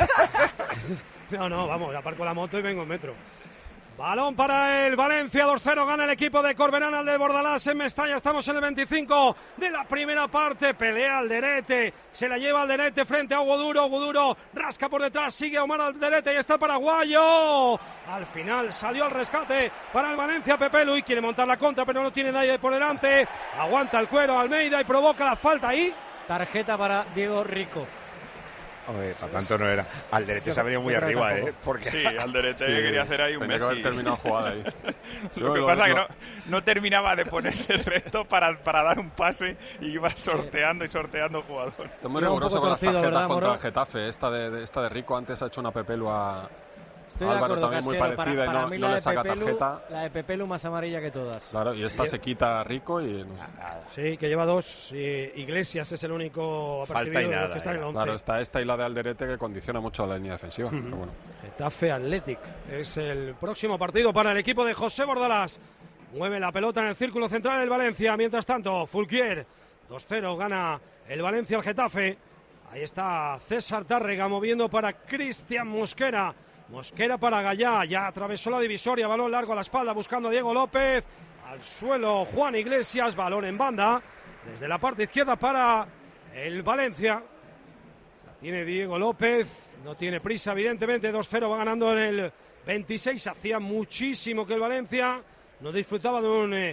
No, no, vamos, aparco la moto y vengo en metro. Balón para el Valencia, dos cero, gana el equipo de Corberán al de Bordalás en Mestalla. Estamos en el veinticinco de la primera parte, pelea Alderete, se la lleva Alderete frente a Hugo Duro, Hugo Duro rasca por detrás, sigue Omar Alderete y está el paraguayo. Al final salió al rescate para el Valencia, Pepe Luis quiere montar la contra pero no tiene nadie por delante, aguanta el cuero Almeida y provoca la falta ahí. Tarjeta para Diego Rico. Hombre, para tanto no era. Alderete se ha venido muy yo creo que arriba, tampoco. ¿eh? Porque... Sí, Alderete quería hacer ahí un tenía que Messi. haber terminado jugada ahí. Lo que Yo pasa es que lo- no, no terminaba de ponerse recto para, para dar un pase y iba sorteando y sorteando jugadores. Estoy muy Iba un riguroso poco con las torcido, tarjetas ¿verdad, contra Moro? el Getafe. Esta de, de- esta de Rico antes ha hecho una Pepelu a Estoy de Álvaro acuerdo, también muy Casquero. parecida para, y no, para mí no la le de saca Pepelu, tarjeta. la de Pepelu más amarilla que todas. Claro, y esta se quita a Rico y... no sé. Sí, que lleva dos. eh, Iglesias es el único apercibido Falta y de los nada, que está en el once. Claro, está esta y la de Alderete que condiciona mucho la línea defensiva. Pero bueno. Getafe Athletic es el próximo partido para el equipo de José Bordalás. Mueve la pelota en el círculo central el Valencia. Mientras tanto, Fulquier, dos cero, gana el Valencia al Getafe. Ahí está César Tárrega moviendo para Cristian Mosquera. Mosquera para Gallá, ya atravesó la divisoria, balón largo a la espalda buscando a Diego López. Al suelo Juan Iglesias, balón en banda. Desde la parte izquierda para el Valencia. La tiene Diego López, no tiene prisa evidentemente, dos cero va ganando en el veintiséis. Hacía muchísimo que el Valencia no disfrutaba de un eh,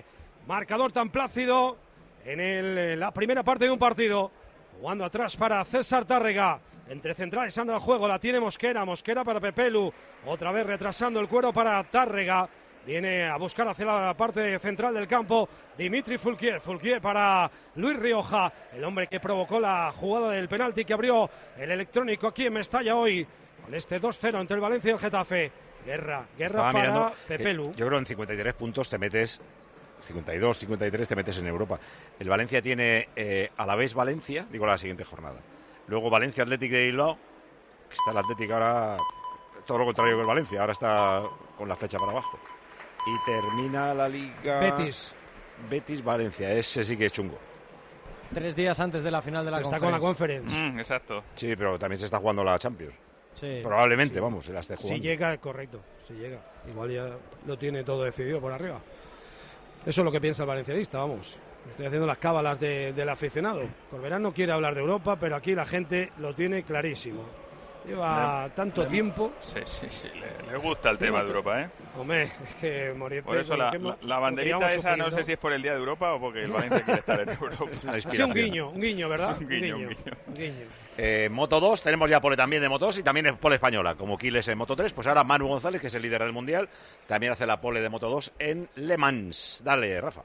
marcador tan plácido en, el, en la primera parte de un partido. Jugando atrás para César Tárrega. Entre centrales anda el juego, la tiene Mosquera. Mosquera para Pepelu. Otra vez retrasando el cuero para Tárrega. Viene a buscar hacia la parte central del campo Dimitri Fulquier. Fulquier para Luis Rioja, el hombre que provocó la jugada del penalti que abrió el electrónico aquí en Mestalla hoy. Con este dos cero entre el Valencia y el Getafe. Guerra, guerra Estaba para mirando, Pepelu. Yo creo que en cincuenta y tres puntos te metes, cincuenta y dos, cincuenta y tres te metes en Europa. El Valencia tiene eh, Alavés Valencia, digo la siguiente jornada. Luego Valencia Athletic de Bilbao, que está el Athletic ahora todo lo contrario que el Valencia, ahora está con la flecha para abajo. Y termina la Liga... Betis. Betis Valencia, ese sí que es chungo. Tres días antes de la final de la Está Conference. con la Conference. Mm, exacto. Sí, pero también se está jugando la Champions. Sí. Probablemente, Sí. vamos, se la esté jugando. Si llega, correcto, si llega. Igual ya lo tiene todo decidido por arriba. Eso es lo que piensa el valencianista, vamos. Estoy haciendo las cábalas de, del aficionado. Corberán no quiere hablar de Europa, pero aquí la gente lo tiene clarísimo. Lleva Le- tanto le- tiempo. Sí, sí, sí. Le, le gusta el tema de Europa, ¿eh? Hombre, es que Moriente... Por eso con lo la, que hemos- la, la lo que banderita llevamos esa no sufriendo. sé si es por el Día de Europa o porque el Valencia quiere estar en Europa. Ha sido un guiño, un guiño, ¿verdad? Un guiño, un guiño. un guiño. Eh, Moto dos, tenemos ya pole también de Moto dos y también es pole española, como Quiles en Moto tres. Pues ahora Manu González, que es el líder del Mundial, también hace la pole de Moto dos en Le Mans. Dale, Rafa.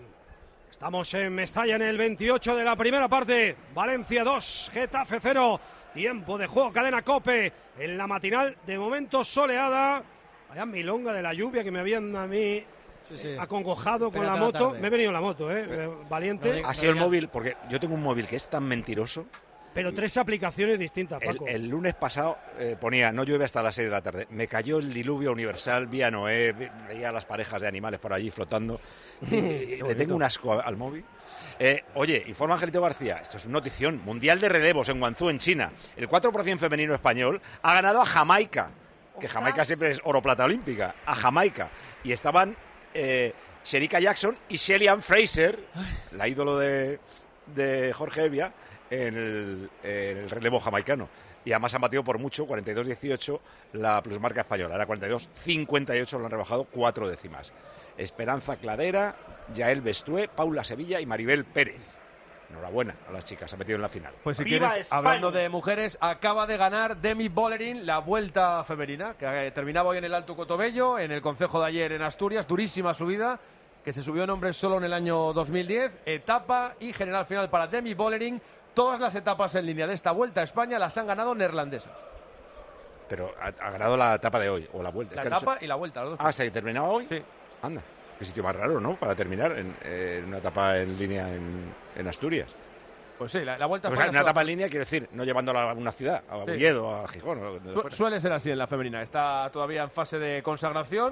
Estamos en Mestalla en el veintiocho de la primera parte. Valencia dos, Getafe cero. Tiempo de juego, cadena COPE. En la matinal, de momento soleada. Vaya milonga de la lluvia que me habían a mí sí. acongojado con la Espérate la moto. tarde. Me he venido en la moto, ¿eh? Valiente. Ha sido el móvil, porque yo tengo un móvil que es tan mentiroso. Pero tres aplicaciones distintas, El, Paco. el lunes pasado eh, ponía no llueve hasta las seis de la tarde. Me cayó el diluvio universal, vi a Noé, vi- veía a las parejas de animales por allí flotando. Y- y le tengo un asco a- al móvil. Eh, oye, informa Angelito García, esto es una notición. Mundial de relevos en Guangzhou, en China. El cuatro por ciento femenino español ha ganado a Jamaica, que Jamaica siempre es oro plata olímpica, a Jamaica. Y estaban eh, Sherika Jackson y Shelly Ann Fraser, la ídolo de, de Jorge Evia, en el, en el relevo jamaicano. Y además han batido por mucho, cuarenta y dos dieciocho, la plusmarca española. Era cuarenta y dos cincuenta y ocho, lo han rebajado cuatro décimas. Esperanza Cladera, Yael Bestué, Paula Sevilla y Maribel Pérez. Enhorabuena a las chicas, han metido en la final. Pues si ¡Viva quieres, España! hablando de mujeres, acaba de ganar Demi Bollerin la Vuelta Femenina, que eh, terminaba hoy en el Alto Cotobello, en el concejo de ayer en Asturias, durísima subida, que se subió en hombres solo en el año dos mil diez, etapa y general final para Demi Bollerin. Todas las etapas en línea de esta Vuelta a España las han ganado neerlandesas. Pero ha, ha ganado la etapa de hoy, o la vuelta. La Es que no etapa sé- y la Vuelta, los dos. Ah, ¿se terminaba hoy? Sí. Anda, qué sitio más raro, ¿no? Para terminar en, en una etapa en línea en, en Asturias. Pues sí, la, la Vuelta a O sea, España una solo- etapa en línea, quiero decir, no llevándola a una ciudad, a Sí. Oviedo, a Gijón, o donde Su- fuera. suele ser así en la femenina. Está todavía en fase de consagración,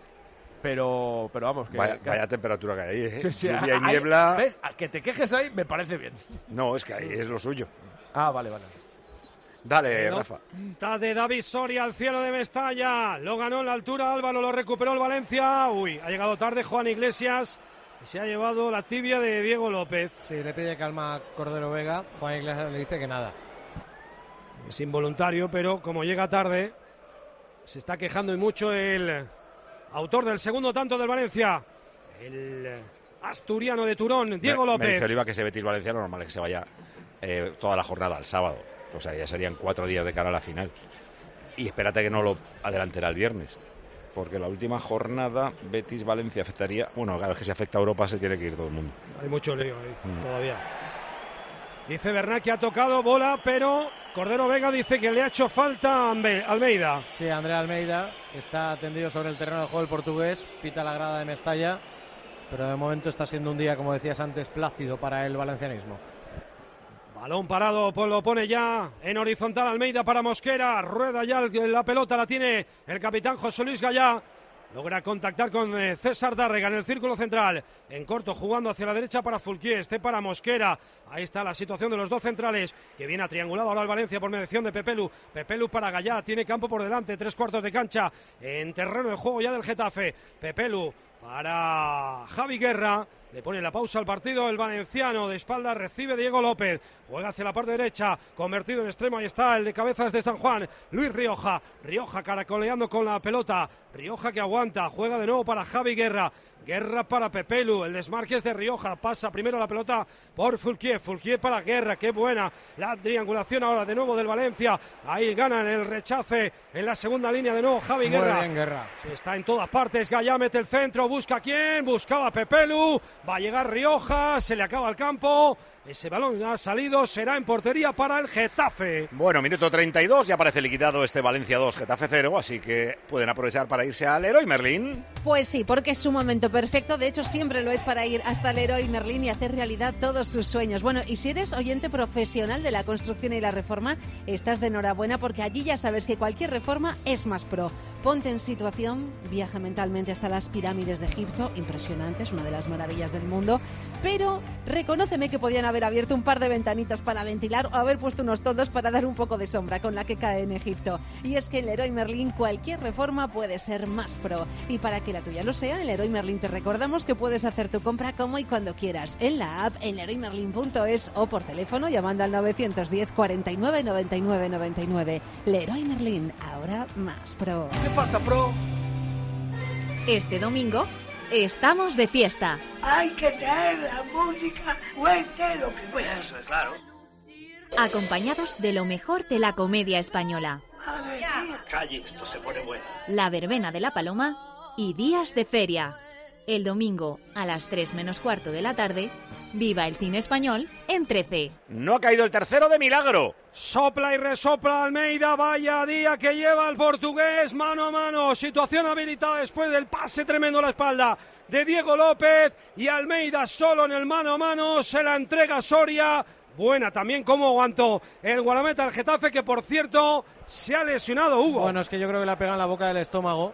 pero, pero vamos. Que, Vaya, que- vaya temperatura que hay ahí, ¿eh? Sí, sí, Lluvia y ahí- niebla. ¿ves? A que te quejes ahí me parece bien. No, es que ahí es lo suyo. Ah, vale, vale. Dale, Rafa. Pelota de David Soria al cielo de Mestalla. Lo ganó en la altura Álvaro, lo recuperó el Valencia. Uy, ha llegado tarde Juan Iglesias y se ha llevado la tibia de Diego López. Sí, le pide calma a Cordero Vega. Juan Iglesias le dice que nada. Es involuntario, pero como llega tarde, se está quejando y mucho el autor del segundo tanto del Valencia, el asturiano de Turón, Diego Me- Me López. dice Oliva que ese Betis Valencia lo normal es que se vaya eh, toda la jornada al sábado. O sea, ya serían cuatro días de cara a la final. Y espérate que no lo adelantará el viernes. Porque la última jornada, Betis Valencia afectaría. Bueno, claro, es que si afecta a Europa se tiene que ir todo el mundo. Hay mucho lío ahí, Mm. todavía. Dice Bernat que ha tocado bola, pero Cordero Vega dice que le ha hecho falta a Ambe- Almeida. Sí, Andrea Almeida está tendido sobre el terreno de juego el portugués, pita la grada de Mestalla, pero de momento está siendo un día, como decías antes, plácido para el valencianismo. Balón parado, pues lo pone ya en horizontal Almeida para Mosquera. Rueda ya el- la pelota, la tiene el capitán José Luis Gallá. Logra contactar con eh, César Tárrega en el círculo central. En corto, jugando hacia la derecha para Fulquier, este para Mosquera. Ahí está la situación de los dos centrales, que viene a triangulado ahora el Valencia por mediación de Pepelu. Pepelu para Gallá, tiene campo por delante, tres cuartos de cancha en terreno de juego ya del Getafe. Pepelu para Javi Guerra. Le pone la pausa al partido el valenciano, de espalda recibe Diego López, juega hacia la parte derecha, convertido en extremo, ahí está el de cabezas de San Juan, Luis Rioja, Rioja caracoleando con la pelota, Rioja que aguanta, juega de nuevo para Javi Guerra, Guerra para Pepelu, el desmarque es de Rioja, pasa primero la pelota por Fulquier, Fulquier para Guerra, qué buena la triangulación ahora de nuevo del Valencia, ahí ganan el rechace en la segunda línea de nuevo Javi Guerra. Muy bien, Guerra. Está en todas partes, Gallá mete el centro, busca a quién, buscaba Pepelu, va a llegar Rioja, se le acaba el campo, ese balón ha salido, será en portería para el Getafe. Bueno, minuto treinta y dos, ya parece liquidado este Valencia dos, Getafe cero, así que pueden aprovechar para irse al Leroy Merlin. Pues sí, porque es su momento perfecto, de hecho siempre lo es para ir hasta el Leroy Merlin y hacer realidad todos sus sueños. Bueno, y si eres oyente profesional de la construcción y la reforma, estás de enhorabuena porque allí ya sabes que cualquier reforma es más pro. Ponte en situación, viaja mentalmente hasta las pirámides de Egipto, impresionante, es una de las maravillas del mundo, pero reconóceme que podían haber abierto un par de ventanitas para ventilar o haber puesto unos toldos para dar un poco de sombra con la que cae en Egipto. Y es que en Leroy Merlin cualquier reforma puede ser más pro. Y para que la tuya lo sea, en Leroy Merlin te recordamos que puedes hacer tu compra como y cuando quieras, en la app, en leroy merlin punto es o por teléfono llamando al novecientos diez, cuarenta y nueve, noventa y nueve, noventa y nueve. Leroy Merlin, ahora más pro. ¿Qué pasa, pro? Este domingo estamos de fiesta. Hay que traer la música, cueste lo que cueste. Eso es claro. Acompañados de lo mejor de la comedia española. Madre mía. Calle, esto se pone bueno. La verbena de la Paloma y días de feria. El domingo a las tres menos cuarto de la tarde, viva el cine español en trece. No ha caído el tercero de milagro. Sopla y resopla Almeida, vaya día que lleva el portugués, mano a mano, situación habilitada después del pase tremendo a la espalda de Diego López y Almeida solo en el mano a mano, se la entrega Soria. Buena también como aguantó el guardameta del Getafe, que por cierto se ha lesionado, Hugo. Bueno, es que yo creo que le ha pegado en la boca del estómago,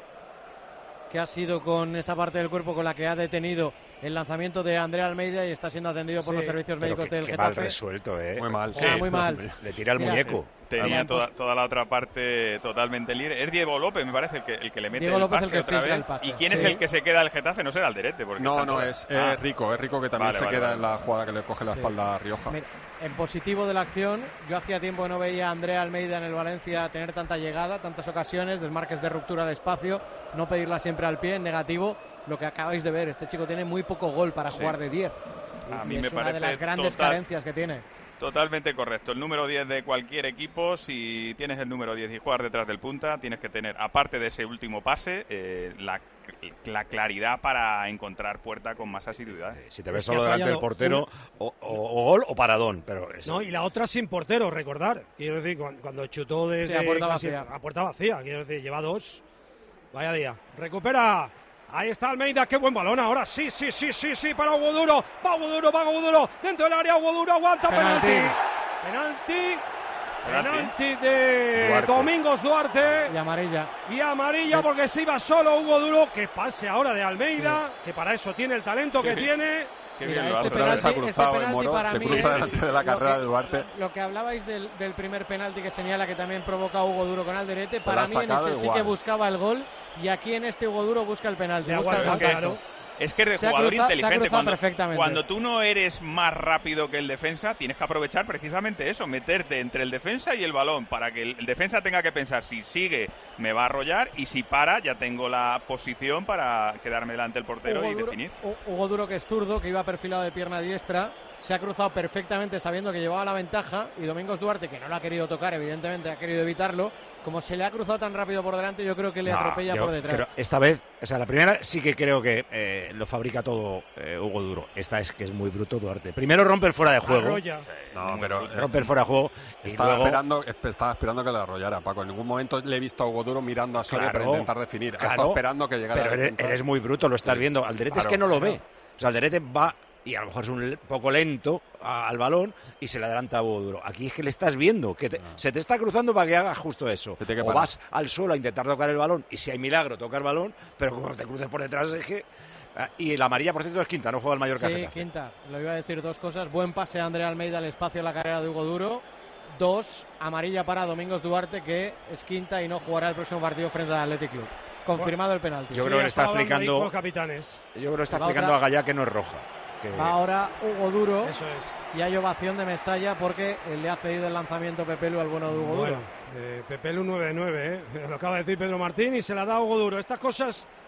que ha sido con esa parte del cuerpo con la que ha detenido el lanzamiento de Andrea Almeida y está siendo atendido por Sí. los servicios Pero médicos que- del que Getafe. mal resuelto, ¿eh? Muy mal. Ah, muy mal. Le tira el Mira, muñeco. Tenía Además, toda, toda la otra parte totalmente libre. Es Diego López, me parece, el que, el que le mete Diego el López pase el que otra filtra vez. el pase. ¿Y quién Sí. es el que se queda el Getafe? No será Alderete. Porque No, está no, todo- es Ah. eh, Rico, es Rico que también Vale, se vale, queda vale. en la jugada que le coge la Sí. espalda a Rioja. Mira, en positivo de la acción, yo hacía tiempo que no veía a Andrea Almeida en el Valencia tener tanta llegada, tantas ocasiones, desmarques de ruptura al espacio, no pedirla siempre al pie. En negativo, lo que acabáis de ver, este chico tiene muy poco gol para Sí. jugar de diez. A Y mí es me una parece de las grandes total- carencias que tiene. Totalmente correcto. El número diez de cualquier equipo, si tienes el número diez y juegas detrás del punta, tienes que tener, aparte de ese último pase, eh, la, la claridad para encontrar puerta con más asiduidad. Si te ves Es que solo ha delante del fallado portero, o, o- o gol o paradón. Pero es- No, y la otra sin portero, recordar. Quiero decir, cuando, cuando chutó desde Sí, a puerta casi- vacía. a puerta vacía, quiero decir, lleva dos. Vaya día. Recupera. Ahí está Almeida, qué buen balón ahora. Sí, sí, sí, sí, sí, para Hugo Duro. Va Hugo Duro, va Hugo Duro. Dentro del área, Hugo Duro aguanta. Penalti. Penalti. Penalti. Penalti. Penalti de Duarte. Domingos Duarte. Y amarilla. Y amarilla porque se iba solo Hugo Duro. Que pase ahora de Almeida, que para eso tiene el talento que Sí. tiene. Qué Mira, bien lo este hace. Otra vez se ha penalti- cruzado este el penalti Moro, para se mí cruza es delante de la lo carrera que- de Duarte. Lo que hablabais del, del primer penalti que señala que también provoca Hugo Duro con Alderete, Se para lo ha mí en sacado ese sí igual. que buscaba el gol y aquí en este Hugo Duro busca el penalti, Le busca el aguanta, contacto. claro. Es que es de Se ha jugador cruzado- se ha inteligente. cruzado Cuando, perfectamente. cuando tú no eres más rápido que el defensa, tienes que aprovechar precisamente eso, meterte entre el defensa y el balón, para que el, el defensa tenga que pensar si sigue, me va a arrollar, y si para, ya tengo la posición para quedarme delante del portero Hugo y Duro, definir. Hu- Hugo Duro, que es zurdo, que iba perfilado de pierna diestra, se ha cruzado perfectamente sabiendo que llevaba la ventaja, y Domingos Duarte, que no lo ha querido tocar, evidentemente ha querido evitarlo, como se le ha cruzado tan rápido por delante, yo creo que le No, atropella yo por detrás. creo- esta vez, o sea, la primera sí que creo que eh, lo fabrica todo eh, Hugo Duro. Esta es que es muy bruto Duarte. Primero rompe el fuera de juego. Arrolla. No, pero eh, Rompe el fuera de juego. Y estaba, luego, esperando, espe- estaba esperando que le arrollara, Paco. En ningún momento le he visto a Hugo Duro mirando a Soria Claro, para intentar definir. Ha claro, estado esperando que llegara pero al eres, punto. eres muy bruto, lo estás Sí. viendo. Alderete es Claro, que no lo claro. ve. O sea, Alderete va y a lo mejor es un le- poco lento a- al balón y se le adelanta a Hugo Duro. Aquí es que le estás viendo, que te- se te está cruzando para que hagas justo eso. Se tiene que O parar. vas al suelo a intentar tocar el balón y si hay milagro, toca el balón, pero cuando te cruces por detrás es que... ah, Y la amarilla, por cierto, es Quinta, no juega el Mallorca. Sí, Getafe. quinta. Lo iba a decir dos cosas. Buen pase a Andrea Almeida al espacio en la carrera de Hugo Duro. Dos, amarilla para Domingos Duarte, que es quinta y no jugará el próximo partido frente al Athletic Club. Confirmado el penalti. Yo creo que le está estaba hablando ahí explicando- con los capitanes. Yo creo que le está La explicando otra- a Gallá que no es roja. Que... Va ahora Hugo Duro. Eso es. Y hay ovación de Mestalla porque le ha cedido el lanzamiento Pepelu al bueno de Hugo Bueno, Duro. eh, Pepelu nueve de nueve, ¿eh? Lo acaba de decir Pedro Martín y se la da a Hugo Duro. Estas cosas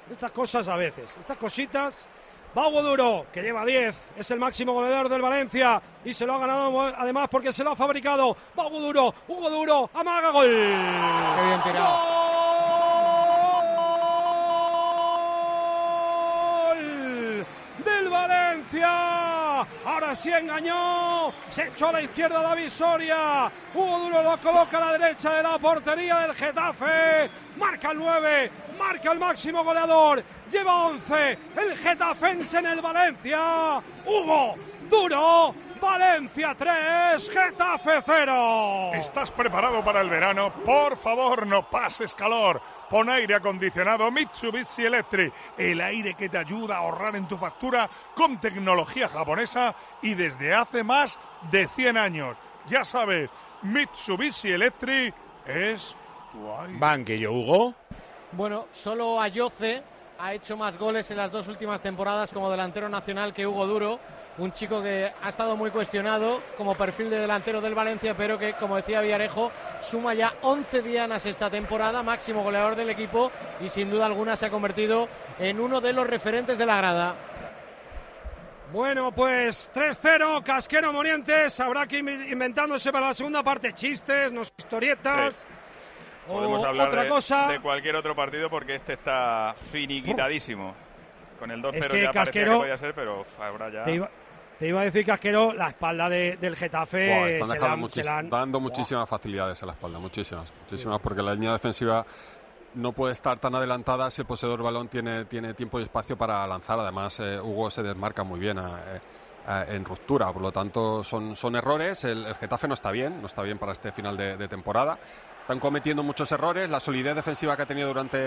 Estas cosas a veces, estas cositas. Va Hugo Duro, que lleva diez, es el máximo goleador del Valencia y se lo ha ganado además porque se lo ha fabricado. Va Hugo Duro, Hugo Duro, amaga, gol. Qué bien tirado. ¡Gol del Valencia! Ahora sí engañó, se echó a la izquierda David Soria. Hugo Duro lo coloca a la derecha de la portería del Getafe. Marca el nueve, marca el máximo goleador. Lleva once, el getafense en el Valencia. Hugo Duro, Valencia tres, Getafe cero. ¿Estás preparado para el verano? Por favor, no pases calor. Pon aire acondicionado Mitsubishi Electric, el aire que te ayuda a ahorrar en tu factura con tecnología japonesa y desde hace más de cien años. Ya sabes, Mitsubishi Electric es tu aire. Banquillo, Hugo. Bueno, solo Ayoce ha hecho más goles en las dos últimas temporadas como delantero nacional que Hugo Duro, un chico que ha estado muy cuestionado como perfil de delantero del Valencia, pero que, como decía Villarejo, suma ya once dianas esta temporada, máximo goleador del equipo y sin duda alguna se ha convertido en uno de los referentes de la grada. Bueno, pues tres cero, Casquero Morientes, habrá que ir inventándose para la segunda parte chistes, no historietas. Sí. Podemos o hablar otra de, cosa. de cualquier otro partido porque este está finiquitadísimo. Con el dos cero es que ya Casquero, parecía que podía ser, pero ahora ya... Te iba, te iba a decir, Casquero, la espalda de, del Getafe Wow, están se dejando la, muchis- se la han... dando muchísimas facilidades a la espalda, muchísimas, muchísimas, porque la línea defensiva no puede estar tan adelantada si el poseedor del balón tiene, tiene tiempo y espacio para lanzar. Además, eh, Hugo se desmarca muy bien a, a, en ruptura, por lo tanto son, son errores. El, el Getafe no está bien, no está bien para este final de, de temporada. Están cometiendo muchos errores, la solidez defensiva que ha tenido durante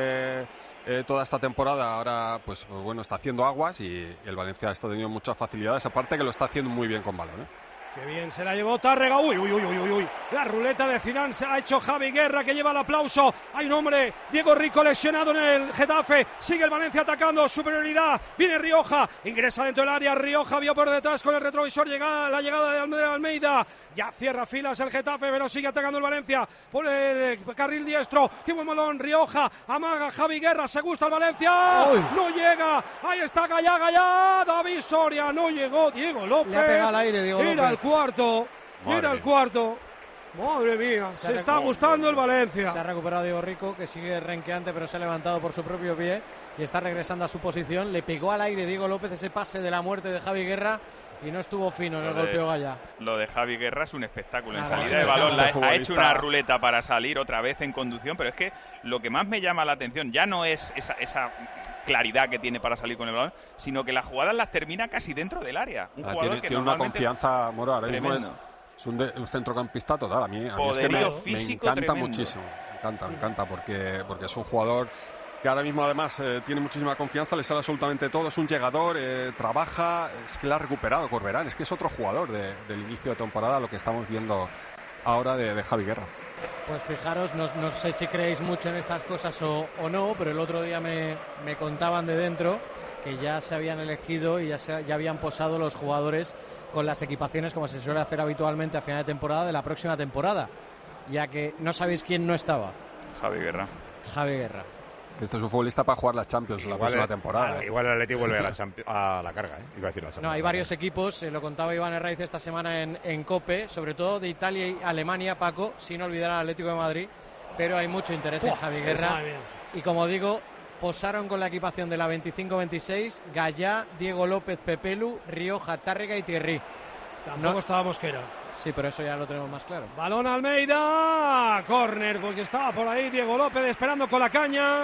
eh, toda esta temporada ahora pues, pues bueno, está haciendo aguas y, y el Valencia está teniendo muchas facilidades, aparte que lo está haciendo muy bien con balón, ¿eh? Qué bien se la llevó Tárrega. Uy, uy, uy, uy, uy, uy. La ruleta de Zidane se ha hecho Javi Guerra, que lleva el aplauso. Hay un hombre, Diego Rico, lesionado en el Getafe. Sigue el Valencia atacando, superioridad. Viene Rioja, ingresa dentro del área. Rioja vio por detrás con el retrovisor llegada, la llegada de Almeida Almeida. Ya cierra filas el Getafe, pero sigue atacando el Valencia por el carril diestro. Qué buen balón, Rioja, amaga Javi Guerra, se gusta el Valencia. Uy. No llega, ahí está Gallá, Gallá. David Soria, no llegó Diego López. Le ha pegado al aire, Diego Era López. el cuarto, Madre era el mía. cuarto. Madre mía, se, se está gustando el Valencia. Se ha recuperado Diego Rico, que sigue renqueante, pero se ha levantado por su propio pie y está regresando a su posición. Le pegó al aire Diego López ese pase de la muerte de Javi Guerra y no estuvo fino en el Lo de- golpeo Gallá. Lo de Javi Guerra es un espectáculo. En Nada, salida sí, de es que balón este la- ha futbolista- hecho una ruleta para salir otra vez en conducción, pero es que lo que más me llama la atención ya no es esa, esa claridad que tiene para salir con el balón, sino que las jugadas las termina casi dentro del área. Un Ah, jugador tiene que tiene una normalmente- confianza, Moro, ahora mismo es, Tremendo. es un, de- un centrocampista total. A mí, a mí es que Poderío me, me físico encanta tremendo. muchísimo. Me encanta, me encanta, porque, porque es un jugador que ahora mismo además eh, tiene muchísima confianza, le sale absolutamente todo, es un llegador, eh, trabaja, es que la ha recuperado Corberán, es que es otro jugador de- del inicio de temporada, lo que estamos viendo ahora de, de Javi Guerra. Pues fijaros, no, no sé si creéis mucho en estas cosas o, o no, pero el otro día me, me contaban de dentro que ya se habían elegido y ya, se, ya habían posado los jugadores con las equipaciones, como se suele hacer habitualmente a final de temporada, de la próxima temporada, ya que no sabéis quién no estaba. Javi Guerra. Javi Guerra. Que este es un futbolista para jugar la Champions la próxima el- temporada. ah, ¿eh? igual el Atleti vuelve a la, Champi- a la carga, ¿eh? Iba a decir la No, segunda. hay varios equipos, eh, lo contaba Iván Herraiz esta semana en, en COPE, sobre todo de Italia y Alemania, Paco, sin olvidar al Atlético de Madrid, pero hay mucho interés en Buah, Javi Guerra. madre mía. Y como digo, posaron con la equipación de la veinticinco veintiséis Gallá, Diego López, Pepelu, Rioja, Tárrega y Thierry. Tampoco No- estaba Mosquera. Sí, pero eso ya lo tenemos más claro. Balón Almeida, córner, porque estaba por ahí Diego López esperando con la caña.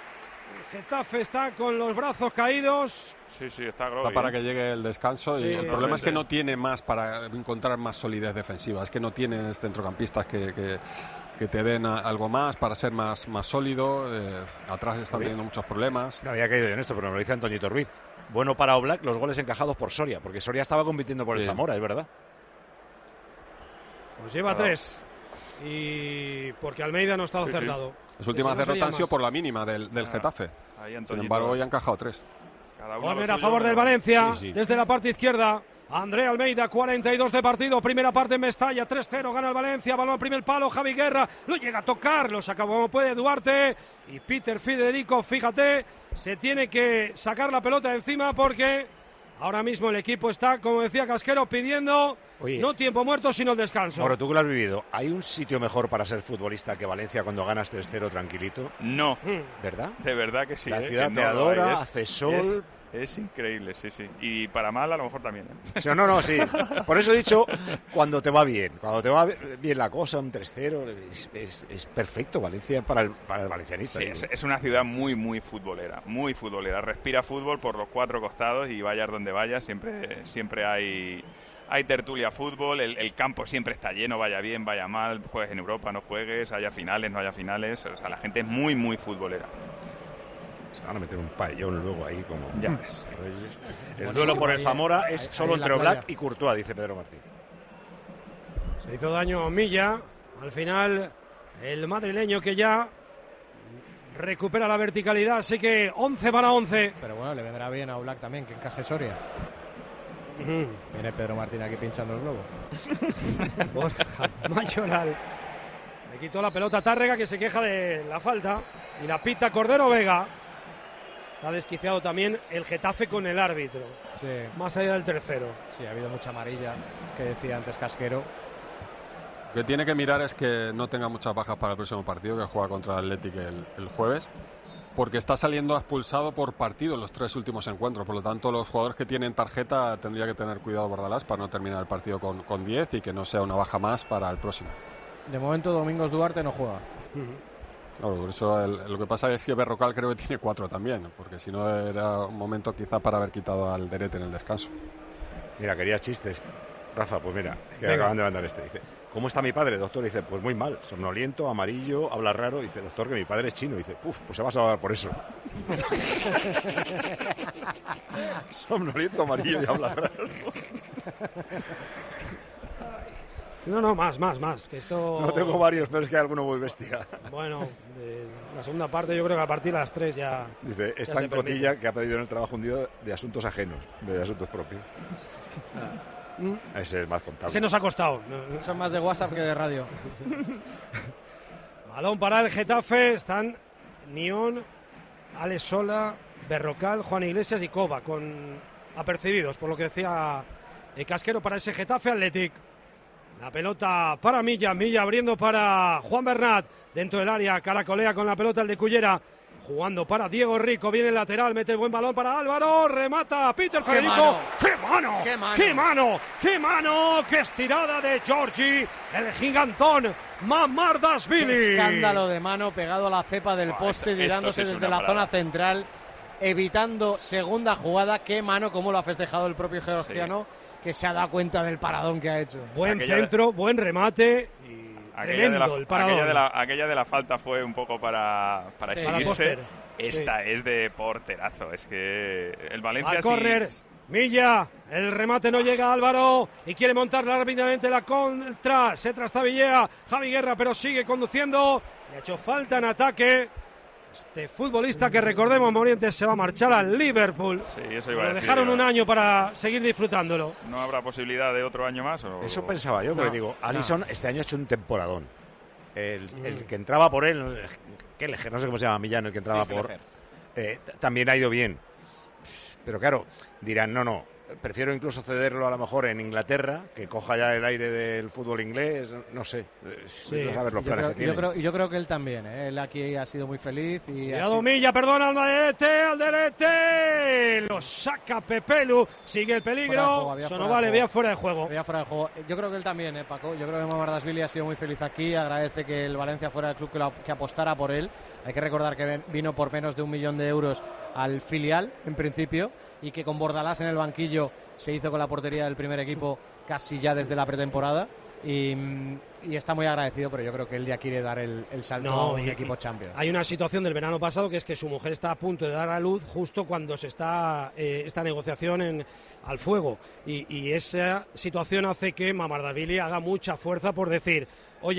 El Getafe está con los brazos caídos. Sí, sí, está Está Groby. para ¿eh? que llegue el descanso Sí, y el problema sí, es que sí. no tiene más para encontrar más solidez defensiva, es que no tienes centrocampistas que, que, que te den a- algo más para ser más, más sólido, eh, atrás están teniendo muchos problemas. No había caído yo en esto, pero me lo dice Antoñito Ruiz. Bueno para Oblak los goles encajados por Soria, porque Soria estaba compitiendo por el Sí. Zamora, es verdad. Pues lleva Claro. tres. Y porque Almeida no ha estado Sí, sí. acertado. Las últimas Eso no derrotas han sería sido más. por la mínima del, del Ah, Getafe. ahí Sin Antoñito. embargo, hoy han encajado tres. Cada uno Córner lo a suyo, favor del pero- Valencia, Sí, sí. desde la parte izquierda. André Almeida, cuarenta y dos de partido, primera parte en Mestalla, tres cero, gana el Valencia, balón al primer palo, Javi Guerra, lo llega a tocar, lo saca como puede Duarte, y Peter Federico, fíjate, se tiene que sacar la pelota de encima porque ahora mismo el equipo está, como decía Casquero, pidiendo Oye, no tiempo muerto, sino el descanso. Ahora, tú que lo has vivido, ¿hay un sitio mejor para ser futbolista que Valencia cuando ganas tres cero tranquilito? No. ¿Verdad? De verdad que sí. La ¿eh? ciudad que te no adora, es, hace sol... Es, es increíble, sí, sí. Y para mal a lo mejor también. ¿eh? Sí, no, no, sí. Por eso he dicho, cuando te va bien, cuando te va bien la cosa, un tres cero, es, es, es perfecto Valencia para el, para el valencianista. Sí, es, es una ciudad muy, muy futbolera, muy futbolera. Respira fútbol por los cuatro costados y vayas donde vayas, siempre, siempre hay... Hay tertulia fútbol, el, el campo siempre está lleno, vaya bien, vaya mal, juegues en Europa, no juegues, haya finales, no haya finales, o sea, la gente es muy, muy futbolera. Se van a meter un pabellón luego ahí como... Ya ves. El duelo por el Zamora es solo entre Oblak y Courtois, dice Pedro Martín. Se hizo daño a Milla, al final el madrileño que ya recupera la verticalidad, así que once para once. Pero bueno, le vendrá bien a Oblak también, que encaje Soria. Viene Pedro Martín aquí pinchando el globo. Borja Mayoral. Le quitó la pelota a Tárrega, que se queja de la falta. Y la pita Cordero Vega. Está desquiciado también el Getafe con el árbitro. Sí. Más allá del tercero. Sí, ha habido mucha amarilla, que decía antes Casquero. Lo que tiene que mirar es que no tenga muchas bajas para el próximo partido, que juega contra el Athletic el, el jueves. Porque está saliendo expulsado por partido en los tres últimos encuentros. Por lo tanto, los jugadores que tienen tarjeta tendría que tener cuidado Bordalás para no terminar el partido con, con diez y que no sea una baja más para el próximo. De momento, Domingos Duarte no juega. Uh-huh. Claro, por eso el, lo que pasa es que Berrocal creo que tiene cuatro también, porque si no era un momento quizá para haber quitado al Derete en el descanso. Mira, quería chistes. Rafa, pues mira, es que Venga. acaban de mandar este. Dice, ¿cómo está mi padre, doctor? Dice, pues muy mal, somnoliento, amarillo, habla raro. Dice, doctor, que mi padre es chino. Dice, puf, pues se va a salvar por eso. Somnoliento, amarillo y habla raro. No, no, más, más, más. Que esto... No tengo varios, pero es que hay alguno muy bestia. Bueno, de la segunda parte yo creo que a partir de las tres ya... Dice, ya esta se cotilla permite. que ha pedido en el trabajo un día de asuntos ajenos, de asuntos propios. Ese es más contable. Ese nos ha costado. Son más de WhatsApp que de radio. Balón para el Getafe. Están Nión, Alex Sola, Berrocal, Juan Iglesias y Cova, con apercibidos, por lo que decía el Casquero, para ese Getafe Athletic. La pelota para Milla, Milla abriendo para Juan Bernat, dentro del área, caracolea con la pelota el de Cullera. Jugando para Diego Rico, viene el lateral, mete el buen balón para Álvaro, remata Peter ¡Qué Federico. mano! ¡Qué mano! ¡Qué mano! ¡Qué mano! ¡Qué mano! ¡Qué estirada de Giorgi! El gigantón Mamardashvili. Qué escándalo de mano pegado a la cepa del poste, esto- tirándose esto sí es desde una la parada. zona central, evitando segunda jugada. Qué mano, como lo ha festejado el propio georgiano, que se ha dado cuenta del paradón que ha hecho. Buen Aquella- centro, buen remate. Y Aquella tremendo de, la, el paradón. aquella, de la, aquella de la falta fue un poco para, para Sí, para exhibirse. póster. Esta es de porterazo. Es que el Valencia Al sí- córner, Milla, el remate no llega a Álvaro y quiere montar rápidamente la contra, se trastabillea Javi Guerra, pero sigue conduciendo, le ha hecho falta en ataque. Este futbolista que recordemos, Morientes, se va a marchar al Liverpool. Sí, eso iba a Lo decir dejaron yo. un año para seguir disfrutándolo. ¿No habrá posibilidad de otro año más? O... Eso pensaba yo, porque No, digo, no. Alisson este año ha hecho un temporadón. El, el que entraba por él, Kelleher, no sé cómo se llama, Millán, el que entraba Sí, por... Kelleher. eh, t- también ha ido bien. Pero claro, dirán, no, no, prefiero incluso cederlo a lo mejor en Inglaterra, que coja ya el aire del fútbol inglés, no sé. eh, vete a saber los yo, planes creo, que tiene. yo, creo, yo creo que él también, ¿eh? Él aquí ha sido muy feliz y ha Cuidado sido- Milla, perdona, al Alderete, Alderete, lo saca Pepelu, sigue el Fuera de peligro, juego, había eso fuera no de vale, juego. vea fuera de juego. Había fuera de juego. Yo creo que él también, ¿eh, Paco? Yo creo que Mamardashvili ha sido muy feliz aquí, agradece que el Valencia fuera el club que, lo- que apostara por él. Hay que recordar que ven- vino por menos de un millón de euros al filial, en principio, y que con Bordalás en el banquillo se hizo con la portería del primer equipo casi ya desde la pretemporada. Y, mm, y está muy agradecido, pero yo creo que él ya quiere dar el, el salto a un y- equipo y Champions. Hay una situación del verano pasado que es que su mujer está a punto de dar a luz justo cuando se está eh, esta negociación en, al fuego. Y, y esa situación hace que Mamardashvili haga mucha fuerza por decir, oye,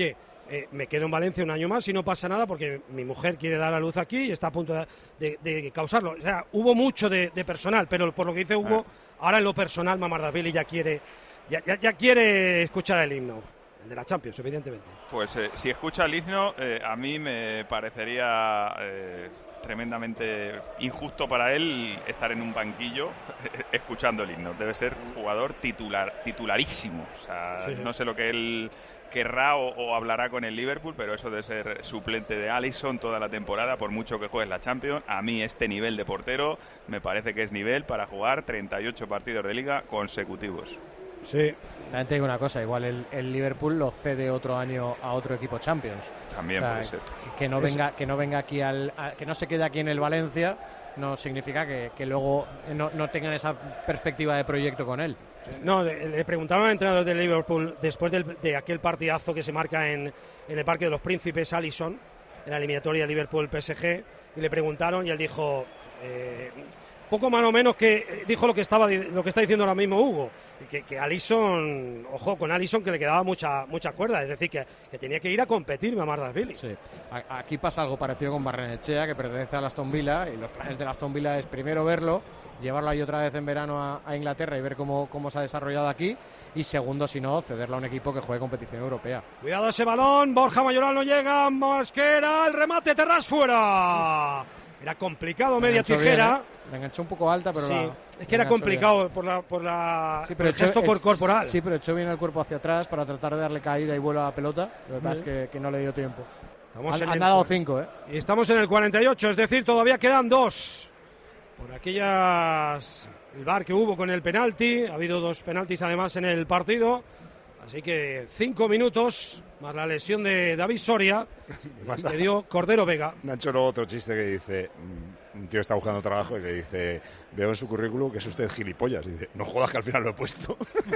eh, me quedo en Valencia un año más y no pasa nada porque mi mujer quiere dar a luz aquí y está a punto de, de, de causarlo. O sea, hubo mucho de, de personal, pero por lo que dice Hugo, ah. ahora en lo personal Mamardashvili ya quiere, ya, ya, ya quiere escuchar el himno, el de la Champions, evidentemente. Pues eh, si escucha el himno, eh, a mí me parecería eh, tremendamente injusto para él estar en un banquillo escuchando el himno. Debe ser jugador titular, titularísimo. O sea, sí, sí. no sé lo que él querrá o, o hablará con el Liverpool, pero eso de ser suplente de Alisson toda la temporada, por mucho que juegues la Champions, a mí este nivel de portero me parece que es nivel para jugar treinta y ocho partidos de Liga consecutivos. Sí. También te digo una cosa, igual el, el Liverpool lo cede otro año a otro equipo Champions. También o sea, puede ser. Que, que no venga, que no venga aquí al, a, que no se quede aquí en el Valencia, no significa que, que luego no, no tengan esa perspectiva de proyecto con él. No, le, le preguntaron al entrenador del Liverpool después del, de aquel partidazo que se marca en, en el Parque de los Príncipes, Alisson, en la eliminatoria Liverpool-P S G, y le preguntaron y él dijo... Eh, poco más o menos que dijo lo que estaba lo que está diciendo ahora mismo Hugo, que, que Alisson, ojo con Alisson, que le quedaba mucha mucha cuerda, es decir, que, que tenía que ir a competir Mamardashvili. Sí. Aquí pasa algo parecido con Barrenechea, que pertenece a Aston Villa, y los planes de Aston Villa es primero verlo, llevarlo ahí otra vez en verano a, a Inglaterra y ver cómo, cómo se ha desarrollado aquí, y segundo, si no, cederlo a un equipo que juegue competición europea. Cuidado ese balón, Borja Mayoral no llega, Mosquera, el remate, Terrás fuera. Era complicado, media tijera. Bien, ¿eh? Me enganchó un poco alta, pero sí, la, es que era complicado bien. por la por la sí, pero el gesto echó, corporal. Sí, pero echó bien el cuerpo hacia atrás para tratar de darle caída y vuelo a la pelota. Lo que pasa es que, que no le dio tiempo. Estamos han han dado cinco, ¿eh? Y estamos en el cuarenta y ocho, es decir, todavía quedan dos. Por aquellas... el V A R que hubo con el penalti. Ha habido dos penaltis además en el partido. Así que cinco minutos, más la lesión de David Soria, más que dio Cordero Vega. Nacho, luego otro chiste que dice... un tío está buscando trabajo y le dice, veo en su currículum que es usted gilipollas, y dice, no jodas que al final lo he puesto.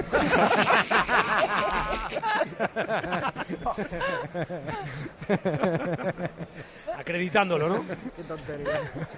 Acreditándolo, ¿no? Qué tontería.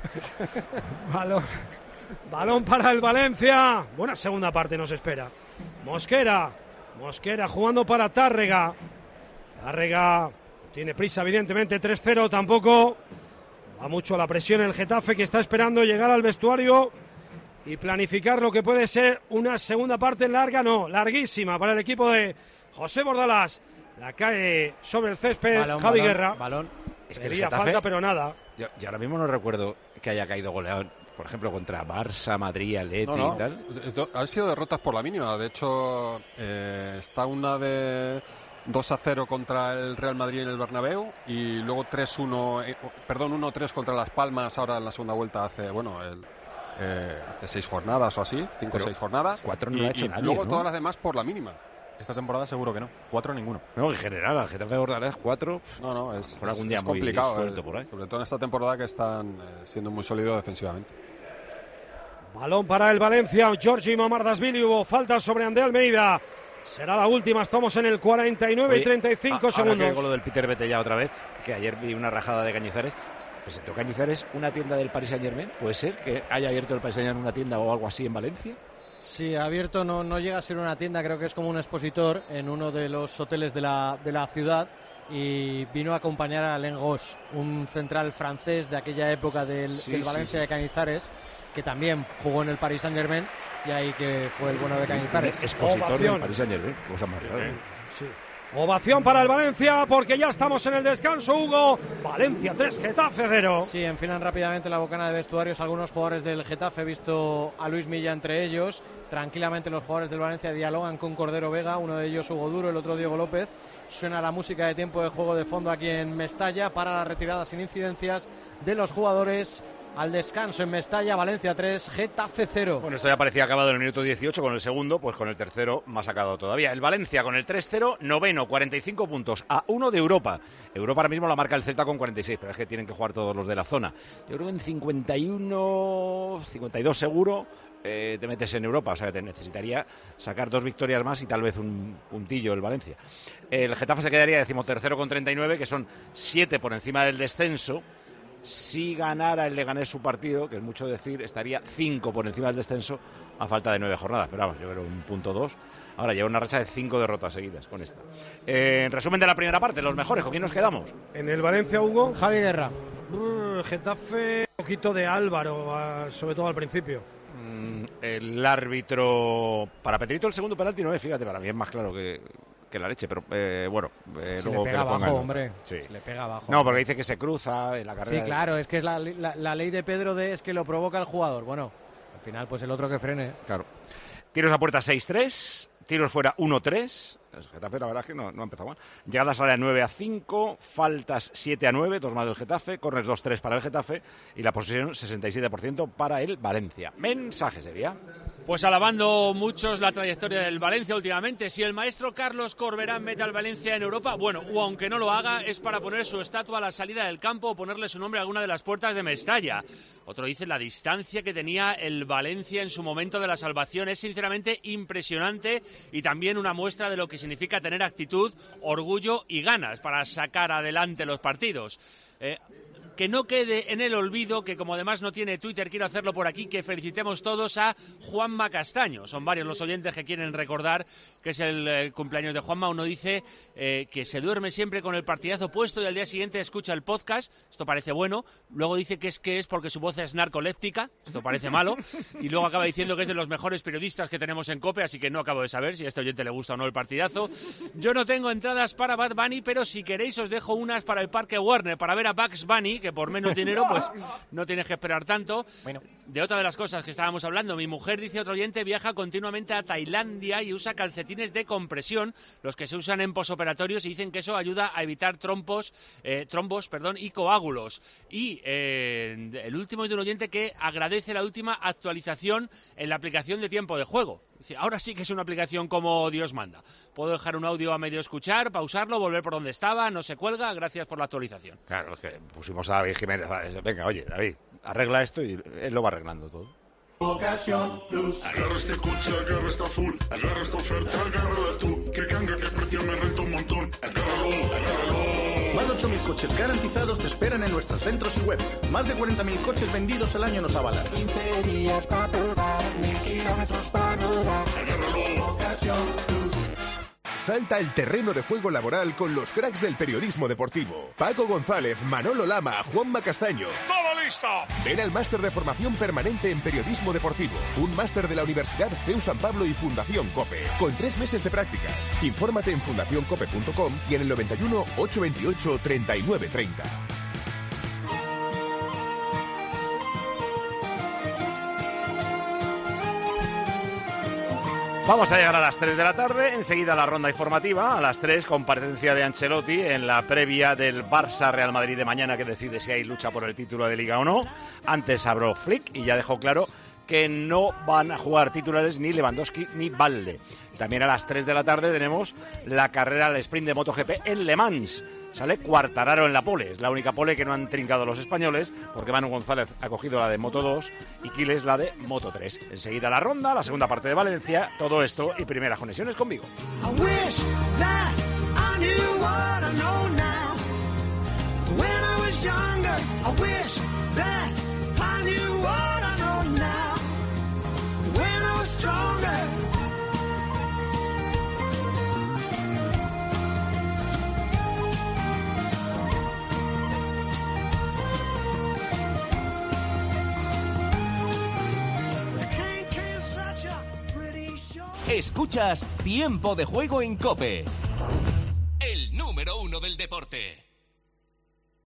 Balón, balón para el Valencia. Buena segunda parte nos espera. Mosquera, Mosquera jugando para Tárrega. Tárrega tiene prisa, evidentemente, tres cero tampoco. Va mucho la presión el Getafe, que está esperando llegar al vestuario y planificar lo que puede ser una segunda parte larga, no, larguísima para el equipo de José Bordalás. La cae sobre el césped balón, Javi balón, Guerra. Balón. Es que Sería falta, pero nada. Yo, yo ahora mismo no recuerdo que haya caído goleado, por ejemplo, contra Barça, Madrid, Atleti no, no. y tal. Han sido derrotas por la mínima. De hecho, eh, está una de... dos a cero contra el Real Madrid en el Bernabéu y luego tres uno, eh, perdón, uno tres contra Las Palmas ahora en la segunda vuelta hace, bueno, el, eh, hace seis jornadas o así, cinco o seis jornadas. Cuatro no y, lo ha hecho y nadie, luego ¿no? todas las demás por la mínima. Esta temporada seguro que no, cuatro ninguno. No, en general, al Getafe de Bordalás cuatro. No, no, es, por algún día es muy complicado, suelto eh, por ahí. sobre todo en esta temporada que están eh, siendo muy sólidos defensivamente. Balón para el Valencia, Giorgi Mamardashvili, hubo falta sobre André Almeida. Será la última, estamos en el cuarenta y nueve Oye, y treinta y cinco a, segundos. Ahora que lo del Peter vete ya otra vez, que ayer vi una rajada de Cañizares. ¿Presentó Cañizares una tienda del Paris Saint-Germain? ¿Puede ser que haya abierto el Paris Saint-Germain una tienda o algo así en Valencia? Sí, abierto, no, no llega a ser una tienda, creo que es como un expositor en uno de los hoteles de la, de la ciudad, y vino a acompañar a Alain Roche, un central francés de aquella época del, sí, del Valencia sí, sí. de Cañizares, que también jugó en el Paris Saint-Germain, y ahí que fue el bueno de Cañizares. Expositor Ovación. del Paris Saint-Germain, cosa más rara. Sí. Ovación para el Valencia, porque ya estamos en el descanso, Hugo. Valencia tres, Getafe cero. Sí, enfilan rápidamente la bocana de vestuarios algunos jugadores del Getafe, he visto a Luis Milla entre ellos. Tranquilamente los jugadores del Valencia dialogan con Cordero Vega, uno de ellos Hugo Duro, el otro Diego López. Suena la música de tiempo de juego de fondo aquí en Mestalla para la retirada sin incidencias de los jugadores. Al descanso en Mestalla, Valencia tres, Getafe cero. Bueno, esto ya parecía acabado en el minuto dieciocho con el segundo, pues con el tercero más sacado todavía. El Valencia con el tres cero, noveno, cuarenta y cinco puntos, a uno de Europa. Europa ahora mismo la marca el Celta con cuarenta y seis, pero es que tienen que jugar todos los de la zona. Yo creo que en cincuenta y uno, cincuenta y dos seguro eh, te metes en Europa, o sea que te necesitaría sacar dos victorias más y tal vez un puntillo el Valencia. El Getafe se quedaría decimotercero con treinta y nueve, que son siete por encima del descenso. Si ganara el Leganés su partido, que es mucho decir, estaría cinco por encima del descenso a falta de nueve jornadas. Pero vamos, yo creo un punto dos. Ahora lleva una racha de cinco derrotas seguidas con esta. Eh, en resumen de la primera parte, los mejores, ¿con quién nos quedamos? En el Valencia, Hugo. Javi Guerra. Uh, Getafe, un poquito de Álvaro, uh, sobre todo al principio. Mm, el árbitro... Para Pedrito el segundo penalti no es, fíjate, para mí es más claro que... que la leche, pero eh, bueno, eh, si luego le pega que le abajo, hombre. Sí. Si le pega abajo. No, porque dice que se cruza en la carrera. Sí, claro, es que es la, la, la ley de Pedro de es que lo provoca el jugador. Bueno, al final, pues el otro que frene. Claro. Tiros a puerta seis tres, tiros fuera uno tres. El Getafe, la verdad es que no, no ha empezado mal. Llegadas al área nueve a cinco, faltas siete a nueve, dos más del Getafe, corners dos tres para el Getafe y la posesión sesenta y siete por ciento para el Valencia. Mensaje sería. Pues alabando muchos la trayectoria del Valencia últimamente. Si el maestro Carlos Corberán mete al Valencia en Europa, bueno, o aunque no lo haga, es para poner su estatua a la salida del campo o ponerle su nombre a alguna de las puertas de Mestalla. Otro dice la distancia que tenía el Valencia en su momento de la salvación es sinceramente impresionante y también una muestra de lo que significa tener actitud, orgullo y ganas para sacar adelante los partidos. Eh, Que no quede en el olvido, que como además no tiene Twitter, quiero hacerlo por aquí, que felicitemos todos a Juanma Castaño. Son varios los oyentes que quieren recordar que es el, el cumpleaños de Juanma. Uno dice eh, que se duerme siempre con el partidazo puesto y al día siguiente escucha el podcast. Esto parece bueno. Luego dice que es que es porque su voz es narcoléptica. Esto parece malo. Y luego acaba diciendo que es de los mejores periodistas que tenemos en COPE, así que no acabo de saber si a este oyente le gusta o no el partidazo. Yo no tengo entradas para Bad Bunny, pero si queréis os dejo unas para el Parque Warner, para ver a Bugs Bunny, que por menos dinero pues no tienes que esperar tanto. Bueno, de otra de las cosas que estábamos hablando, mi mujer, dice otro oyente, viaja continuamente a Tailandia y usa calcetines de compresión, los que se usan en posoperatorios, y dicen que eso ayuda a evitar trombos, eh, trombos perdón, y coágulos. Y eh, el último es de un oyente que agradece la última actualización en la aplicación de tiempo de juego. Dice, ahora sí que es una aplicación como Dios manda. Puedo dejar un audio a medio escuchar, pausarlo, volver por donde estaba, no se cuelga, gracias por la actualización. Claro, es que pusimos a David Jiménez. Venga, oye, David, arregla esto y él lo va arreglando todo. Ocasión Plus. Agarra este coche, agarra esta full, agarra esta oferta, agárrala tú. Que ganga, que precio, me renta un montón. Agárralo, agárralo. Más de ocho mil coches garantizados te esperan en nuestros centros y web. Más de cuarenta mil coches vendidos al año nos avalan. quince días para probar, mil kilómetros para rodar. Agárralo. Ocasión Plus. Salta al terreno de juego laboral con los cracks del periodismo deportivo. Paco González, Manolo Lama, Juanma Castaño. ¡Todo listo! Ven al máster de formación permanente en periodismo deportivo. Un máster de la Universidad C E U San Pablo y Fundación COPE. Con tres meses de prácticas. Infórmate en fundación cope punto com y en el noventa y uno, ochocientos veintiocho, treinta y nueve treinta. Vamos a llegar a las tres de la tarde, enseguida la ronda informativa, a las tres comparecencia de Ancelotti en la previa del Barça-Real Madrid de mañana, que decide si hay lucha por el título de Liga o no. Antes habló Flick y ya dejó claro que no van a jugar titulares ni Lewandowski ni Valde. También a las tres de la tarde tenemos la carrera al sprint de MotoGP en Le Mans. Sale Quartararo en la pole, es la única pole que no han trincado los españoles, porque Manu González ha cogido la de Moto dos y Quiles la de Moto tres. Enseguida la ronda, la segunda parte de Valencia, todo esto y primeras conexiones conmigo. Escuchas Tiempo de Juego en COPE, el número uno del deporte.